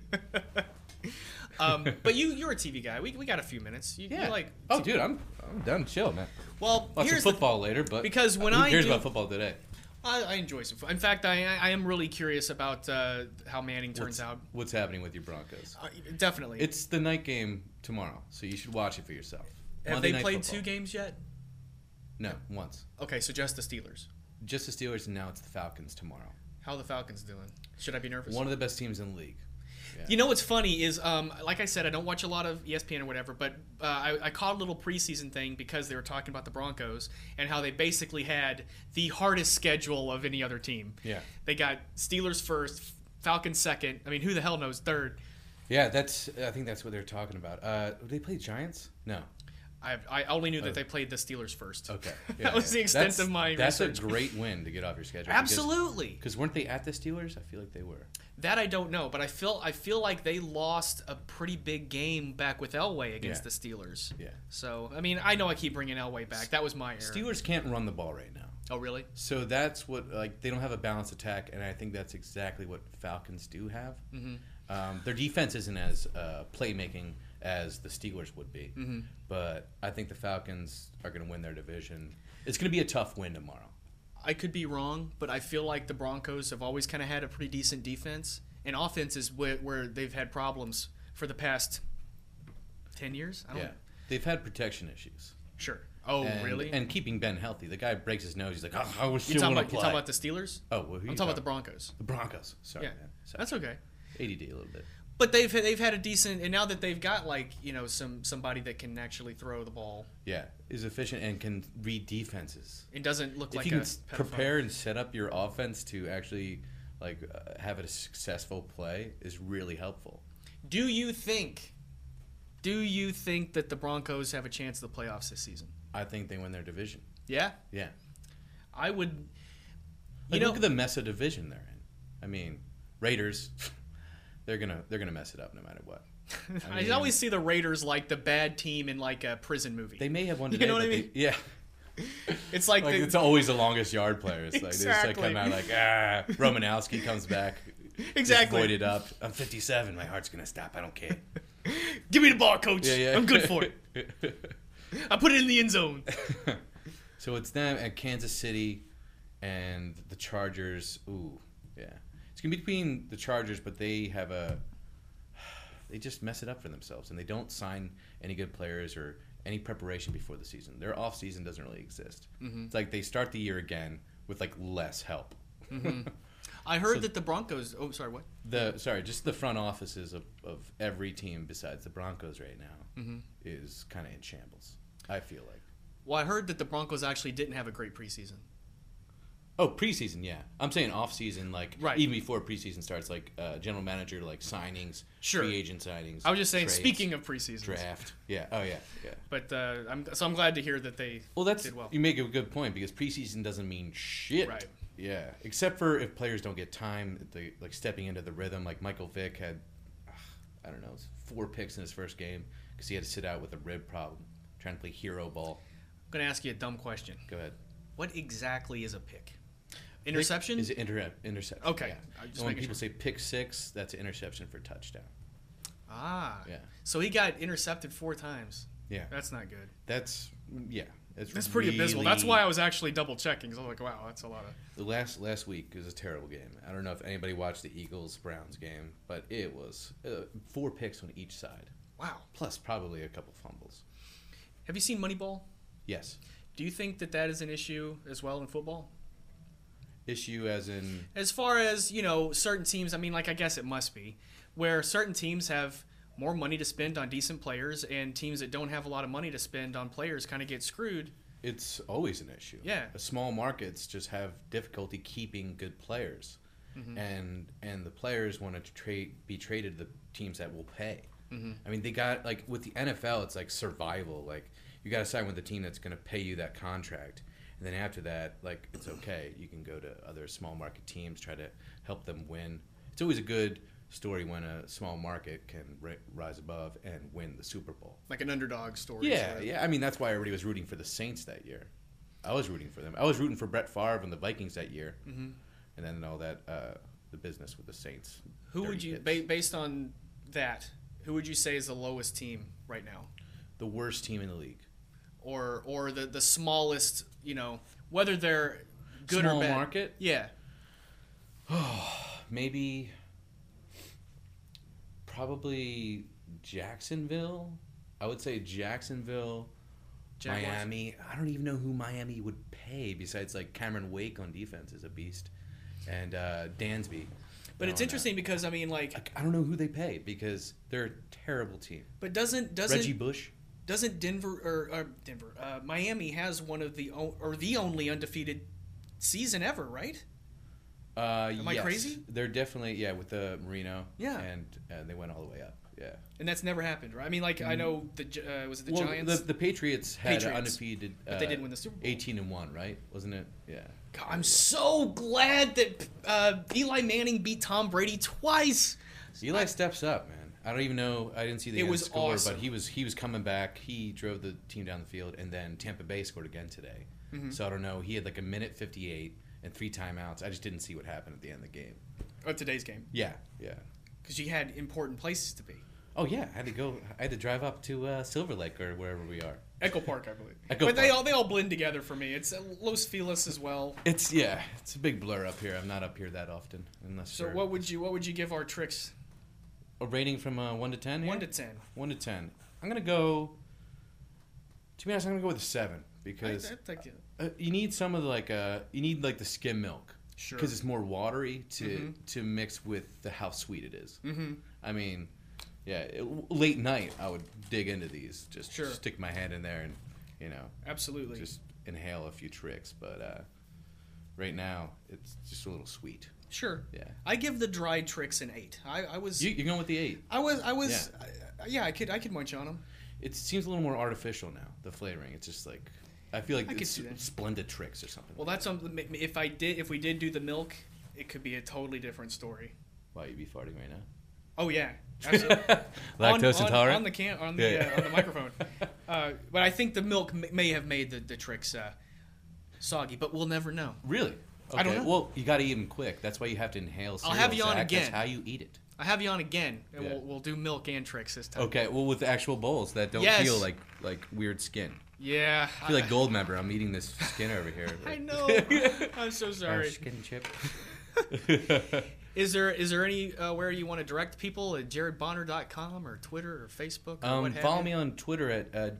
A: Um, but you, you're a T V guy. We, we got a few minutes. You,
B: Yeah.
A: you like?
B: Oh, dude, I'm I'm done. Chill, man.
A: Well,
B: Lots of
A: here's the
B: football later, but
A: because when
B: who
A: I
B: cares
A: do-
B: about football today?
A: I, I enjoy some. In fact, I I am really curious about uh, how Manning turns
B: What's,
A: out.
B: what's happening with your Broncos?
A: Uh, definitely.
B: It's the night game tomorrow, so you should watch it for yourself.
A: Have
B: Monday
A: they
B: Night
A: played
B: Football.
A: two games yet?
B: No, once.
A: Okay, so just the Steelers.
B: Just the Steelers, and now it's the Falcons tomorrow.
A: How are the Falcons doing? Should I be nervous?
B: One of the best teams in the league. Yeah.
A: You know what's funny is, um, like I said, I don't watch a lot of E S P N or whatever, but uh, I, I caught a little preseason thing because they were talking about the Broncos and how they basically had the hardest schedule of any other team.
B: Yeah.
A: They got Steelers first, Falcons second. I mean, who the hell knows third?
B: Yeah, that's. I think that's what they're talking about. Uh, did they play Giants? No.
A: I, I only knew that they played the Steelers first.
B: Okay.
A: That was the extent
B: That's-
A: of my
B: That's
A: research.
B: a great win to get off your schedule.
A: Absolutely.
B: Because weren't they at the Steelers? I feel like they were.
A: That I don't know, but I feel I feel like they lost a pretty big game back with Elway against
B: Yeah.
A: the Steelers.
B: Yeah.
A: So I mean, I know I keep bringing Elway back. That was my error.
B: Steelers can't run the ball right now.
A: Oh really?
B: So that's what like they don't have a balanced attack, and I think that's exactly what Falcons do have.
A: Mm-hmm.
B: Um, their defense isn't as uh, playmaking as the Steelers would be,
A: Mm-hmm.
B: but I think the Falcons are going to win their division. It's going to be a tough win tomorrow.
A: I could be wrong, but I feel like the Broncos have always kind of had a pretty decent defense, and offense is where, where they've had problems for the past ten years. I don't
B: Yeah, they've had protection issues.
A: Sure. Oh
B: and,
A: really?
B: And keeping Ben healthy. The guy breaks his nose. He's like, oh, I was
A: you
B: still
A: talking
B: want
A: about
B: to
A: you
B: play.
A: talking about the Steelers?
B: Oh, well, who
A: I'm
B: you
A: talking about the Broncos.
B: The Broncos. Sorry,
A: Yeah,
B: man. Sorry.
A: that's okay.
B: A D D a little bit.
A: But they've they've had a decent, and now that they've got like you know some somebody that can actually throw the ball,
B: Yeah, is efficient and can read defenses.
A: it doesn't look
B: If
A: like
B: you
A: a
B: can s-
A: pedophile.
B: prepare and set up your offense to actually like uh, have a successful play is really helpful.
A: Do you think? Do you think that the Broncos have a chance at the playoffs this season?
B: I think they win their division.
A: Yeah,
B: Yeah.
A: I would. You
B: Like,
A: know,
B: look at the mess of division they're in. I mean, Raiders, they're gonna they're gonna mess it up no matter what. I
A: I
B: mean,
A: always see the Raiders like the bad team in like a prison movie.
B: They may have one
A: You
B: today.
A: know what
B: but
A: I
B: they-
A: mean?
B: yeah.
A: It's like,
B: Like
A: the,
B: it's always the longest yard players. Like they just like
A: Exactly.
B: come out like ah. Romanowski comes back.
A: exactly.
B: Voided up.
C: I'm fifty-seven. My heart's gonna stop. I don't care.
A: Give me the ball, coach.
B: Yeah, yeah.
A: I'm good for it. I put it in the end zone.
B: So it's them at Kansas City and the Chargers. Ooh, yeah. It's gonna be between the Chargers, but they have a. They just mess it up for themselves, and they don't sign any good players or any preparation before the season. Their off season doesn't really exist.
A: Mm-hmm.
B: It's like they start the year again with like less help.
A: Mm-hmm. I heard
B: So-
A: that the Broncos. Oh, sorry, what?
B: The sorry, just the front offices of, of every team besides the Broncos right now
A: Mm-hmm.
B: is kind of in shambles. I feel like.
A: Well, I heard that the Broncos actually didn't have a great preseason.
B: Oh, preseason, yeah. I'm saying off season, like
A: Right.
B: even before preseason starts, like uh, general manager, like signings,
A: Sure.
B: free agent signings.
A: I was just saying,
B: trades,
A: speaking of preseason,
B: draft, yeah, oh yeah, yeah.
A: But uh, I'm so I'm glad to hear that they
B: Well, that's
A: did well.
B: you make a good point because preseason doesn't mean shit.
A: Right.
B: Yeah, except for if players don't get time, they like stepping into the rhythm. Like Michael Vick had, ugh, I don't know, four picks in his first game because he had to sit out with a rib problem, trying to play hero ball.
A: I'm gonna ask you a dumb question.
B: Go ahead.
A: What exactly is a pick? Interception?
B: Is it inter- interception?
A: Okay.
B: Yeah.
A: I'm just
B: And when
A: making
B: people
A: sure.
B: say pick six, that's an interception for touchdown.
A: Ah.
B: Yeah.
A: So he got intercepted four times.
B: Yeah.
A: That's not good.
B: That's yeah. It's
A: That's pretty abysmal.
B: really-
A: That's why I was actually double checking. 'Cause I was like, wow, that's a lot of.
B: The last last week was a terrible game. I don't know if anybody watched the Eagles Browns game, but it was uh, four picks on each side,
A: Wow.
B: plus probably a couple fumbles.
A: Have you seen Moneyball?
B: Yes.
A: Do you think that that is an issue as well in football?
B: Issue as in
A: As far as, you know, certain teams, I mean, like, I guess it must be, where certain teams have more money to spend on decent players and teams that don't have a lot of money to spend on players kind of get screwed.
B: it's always an issue.
A: Yeah.
B: Small markets just have difficulty keeping good players,
A: Mm-hmm.
B: and and the players want to trade be traded to the teams that will pay.
A: Mm-hmm.
B: I mean, they got like with the N F L, it's like survival. Like you got to sign with the team that's going to pay you that contract, and then after that, like it's okay. You can go to other small market teams, try to help them win. It's always a good story when a small market can ri- rise above and win the Super Bowl.
A: Like an underdog story.
B: Yeah,
A: sort of.
B: yeah. I mean, that's why everybody was rooting for the Saints that year. I was rooting for them. I was rooting for Brett Favre and the Vikings that year,
A: Mm-hmm.
B: and then all that uh, the business with the Saints.
A: Who would
B: Dirty
A: you,
B: hits.
A: ba- based on that, who would you say is the lowest team right now?
B: the worst team in the league?
A: Or or the, the smallest, you know, whether they're good
B: Small
A: or bad.
B: market?
A: Yeah.
B: Maybe, probably Jacksonville. I would say Jacksonville,
A: Jaguars.
B: Miami. I don't even know who Miami would pay besides like Cameron Wake on defense is a beast, and uh, Dansby.
A: But it's
B: on that.
A: interesting because, I mean, like,
B: Like, I don't know who they pay because they're a terrible team.
A: but doesn't doesn't
B: Reggie Bush.
A: doesn't Denver or, or Denver uh, Miami has one of the o- or the only undefeated season ever, right?
B: Uh,
A: Am I
B: yes.
A: crazy?
B: They're definitely yeah with the Marino.
A: Yeah.
B: and uh, they went all the way up. Yeah.
A: And that's never happened, right? I mean, like, I know the Gi- uh, was it the
B: well,
A: Giants?
B: The, the Patriots had
A: Patriots.
B: undefeated, uh,
A: But they didn't win the Super Bowl.
B: Eighteen and one, right? Wasn't it? Yeah.
A: God, I'm so glad that uh, Eli Manning beat Tom Brady twice.
B: Eli steps up, man. I don't even know. I didn't see the
A: It
B: end
A: was
B: score,
A: awesome.
B: but he was he was coming back. He drove the team down the field, and then Tampa Bay scored again today.
A: Mm-hmm.
B: So I don't know. He had like a minute fifty-eight and three timeouts. I just didn't see what happened at the end of the game.
A: Of today's game,
B: Yeah, yeah.
A: because you had important places to be.
B: Oh yeah, I had to go. I had to drive up to uh, Silver Lake or wherever we are.
A: Echo Park, I believe.
B: Echo
A: but they
B: Park.
A: all they all blend together for me. It's uh, Los Feliz as well.
B: It's yeah, it's a big blur up here. I'm not up here that often, unless.
A: So
B: for-
A: what would you what would you give our tricks?
B: a rating from uh, one to ten? Here?
A: One to ten.
B: One to ten. I'm gonna go. To be honest, I'm gonna go with a seven
A: I,
B: because
A: I think, yeah.
B: uh, you need some of the like uh you need like the skim milk
A: Sure.
B: because it's more watery to
A: Mhm.
B: to mix with the how sweet it is.
A: Mm-hmm.
B: I mean, yeah, it, late night I would dig into these, just
A: Sure.
B: stick my hand in there and you know
A: Absolutely.
B: just inhale a few tricks. But uh, right now it's just a little sweet.
A: Sure.
B: Yeah.
A: I give the dried tricks an eight. I, I was.
B: You, you're going with the eight.
A: I was. I was. Yeah. I, yeah. I could. I could munch on them.
B: It seems a little more artificial now. The flavoring. It's just like I feel like
A: I could
B: it's
A: see that.
B: Splendid Tricks or something.
A: Well, that's something. If I did, if we did do the milk, it could be a totally different story.
B: Why you'd be farting right now?
A: Oh yeah, absolutely.
B: Lactose
A: on,
B: intolerant
A: on, on the can on the
B: Yeah.
A: uh, on the microphone. Uh, but I think the milk may, may have made the the tricks uh, soggy, but we'll never know.
B: Really? Okay.
A: I don't know.
B: Well, you got to eat them quick. That's why you have to inhale.
A: I'll
B: Cereal,
A: have you on
B: Zach.
A: again.
B: That's how you eat it.
A: I have you on again, and
B: Yeah.
A: we'll we'll do milk and tricks this time.
B: Okay. Well, with actual bowls that don't
A: Yes.
B: feel like like weird skin.
A: Yeah.
B: I feel like Goldmember. I'm eating this skin over here.
A: I know. I'm so
B: Our
A: sorry.
B: skin chip.
A: Is there is there any uh, where you want to direct people at jared bonner dot com or Twitter or Facebook or
B: Um,
A: what have
B: follow
A: you?
B: me on Twitter at uh,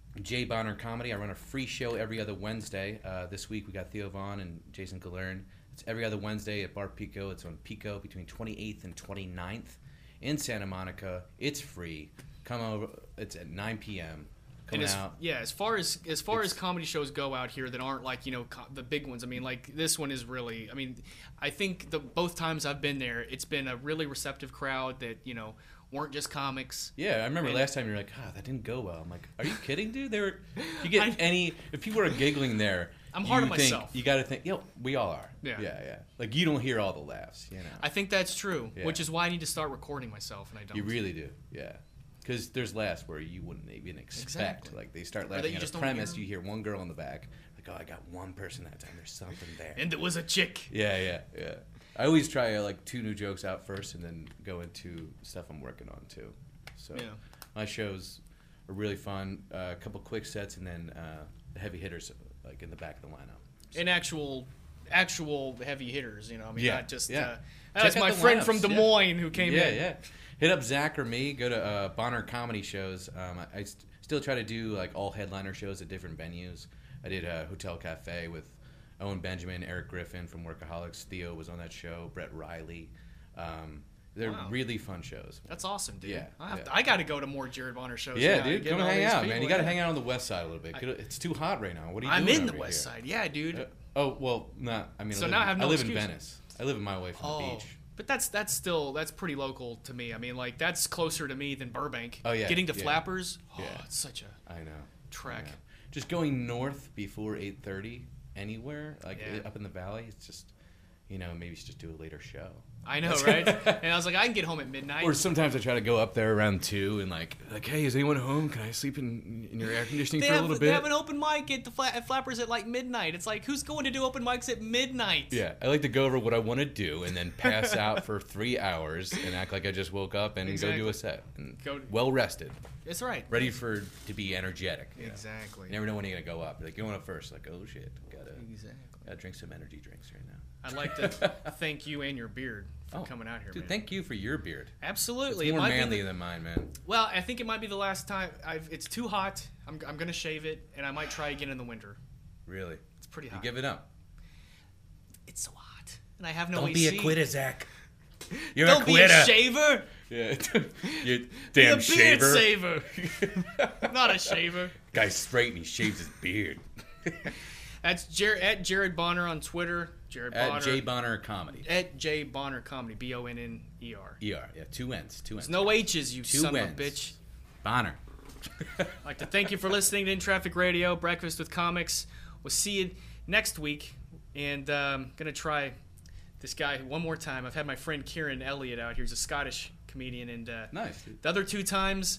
B: J Bonner Comedy. I run a free show every other Wednesday. Uh, this week we got Theo Vaughn and Jason Galern. It's every other Wednesday at Bar Pico. It's on Pico between twenty-eighth and twenty-ninth in Santa Monica. It's free. Come over. It's at nine p.m.
A: And
B: Coming
A: as,
B: out.
A: yeah, as far as as far as
B: It's-
A: comedy shows go out here that aren't like you know co- the big ones. I mean, like this one is really. I mean, I think the both times I've been there, it's been a really receptive crowd that you know weren't just comics.
B: Yeah, I remember
A: And-
B: last time you were like, "Ah, that didn't go well." I'm like, "Are you kidding, dude?" They were. If you get
A: I-
B: any, if people are giggling there,
A: I'm hard
B: you
A: on
B: think-
A: myself.
B: You got to think, yo, we all are.
A: Yeah.
B: yeah, yeah. Like you don't hear all the laughs, you know.
A: I think that's true,
B: Yeah.
A: which is why I need to start recording myself, and I don't.
B: You really do, yeah. Because there's laughs where you wouldn't even expect.
A: Exactly.
B: Like they start
A: Or that
B: laughing
A: you
B: at
A: just
B: a
A: don't
B: premise,
A: hear.
B: you hear one girl in the back, like, "Oh, I got one person that time. There's something there."
A: And it was a chick.
B: yeah, yeah, yeah. I always try uh, like two new jokes out first, and then go into stuff I'm working on too. So
A: Yeah.
B: my shows are really fun. Uh, a couple quick sets, and then uh, the heavy hitters like in the back of the lineup.
A: And actual, actual heavy hitters. You know, I mean,
B: Yeah,
A: not just.
B: yeah.
A: Uh, that's
B: Check out
A: my
B: the
A: friend
B: lineups,
A: from Des
B: yeah.
A: Moines who came
B: yeah,
A: in.
B: yeah. Hit up Zach or me. Go to uh, Bonner Comedy shows. Um, I, I st- still try to do like all headliner shows at different venues. I did a Hotel Cafe with Owen Benjamin, Eric Griffin from Workaholics. Theo was on that show. Brett Riley. Um, they're
A: Wow.
B: really fun shows.
A: That's awesome, dude.
B: Yeah,
A: I, have
B: yeah.
A: to, I got to go to more Jared Bonner shows.
B: Yeah,
A: now to
B: dude,
A: get
B: come
A: all
B: hang
A: these
B: out,
A: people,
B: man. You got to
A: yeah.
B: hang out on the west side a little bit. It's too hot right now. What are you
A: I'm
B: doing?
A: in the
B: over
A: west
B: here?
A: side. Yeah, dude.
B: Uh, oh well, not. I mean,
A: So
B: I live,
A: now I
B: in-
A: have no
B: I live in
A: excuse.
B: Venice. I live a mile away from the
A: Oh,
B: beach.
A: but that's that's still that's pretty local to me. I mean, like that's closer to me than Burbank.
B: Oh, yeah,
A: Getting to
B: yeah.
A: Flappers, oh,
B: Yeah.
A: it's such a
B: I know.
A: trek.
B: I know. Just going north before eight thirty anywhere, like
A: Yeah.
B: up in the valley, it's just, you know, maybe you should just do a later show.
A: I know, right? And I was like, I can get home at midnight.
B: Or sometimes I try to go up there around two and like, like, hey, is anyone home? Can I sleep in in your air conditioning
A: they
B: for
A: have,
B: a little
A: they
B: bit?
A: have an open mic at the Fla- at Flappers at like midnight. It's like, who's going to do open mics at midnight?
B: Yeah, I like to go over what I want to do and then pass out for three hours and act like I just woke up and
A: Exactly.
B: go do a set. And
A: Go-
B: well rested,
A: It's right.
B: ready for to be energetic. you know.
A: Exactly.
B: You never know when you're gonna go up. Like going up first, like oh shit, gotta
A: Exactly.
B: gotta drink some energy drinks right now.
A: I'd like to thank you and your beard for
B: Oh,
A: coming out here,
B: Dude,
A: man.
B: thank you for your beard.
A: Absolutely.
B: It's
A: It
B: more
A: might be
B: manly
A: the-
B: than mine, man.
A: Well, I think it might be the last time. I've, it's too hot. I'm, I'm going to shave it, and I might try again in the winter.
B: Really.
A: It's pretty
B: You
A: hot.
B: give it up.
A: It's so hot. And I have no
C: Don't
A: A
C: be
A: C.
C: a quitter, Zach. You're
A: Don't
C: a
A: be
C: quitter.
A: a shaver.
B: Yeah. you
A: Be
B: damn
A: a beard
B: shaver.
A: saver. Not a shaver.
B: Guy's straight and he shaves his beard.
A: That's Jared, at Jared Bonner on Twitter. Jared
B: At
A: Bonner.
B: J Bonner Comedy.
A: At J Bonner Comedy. B O N N E R.
B: E R. Yeah, two N's. Two N's.
A: There's no H's, you
B: Two
A: son
B: N's.
A: of a bitch.
B: Bonner.
A: I'd like to thank you for listening to In Traffic Radio, Breakfast with Comics. We'll see you next week. And um, going to try this guy one more time. I've had my friend Kieran Elliott out here. He's a Scottish comedian. And uh,
B: Nice, dude.
A: the other two times,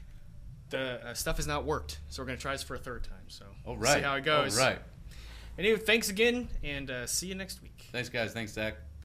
A: the uh, stuff has not worked. So we're going to try this for a third time. So
B: All
A: we'll
B: right.
A: see how it goes.
B: All right.
A: Anyway, thanks again, and uh, see you next week.
B: Thanks, guys. Thanks, Zach.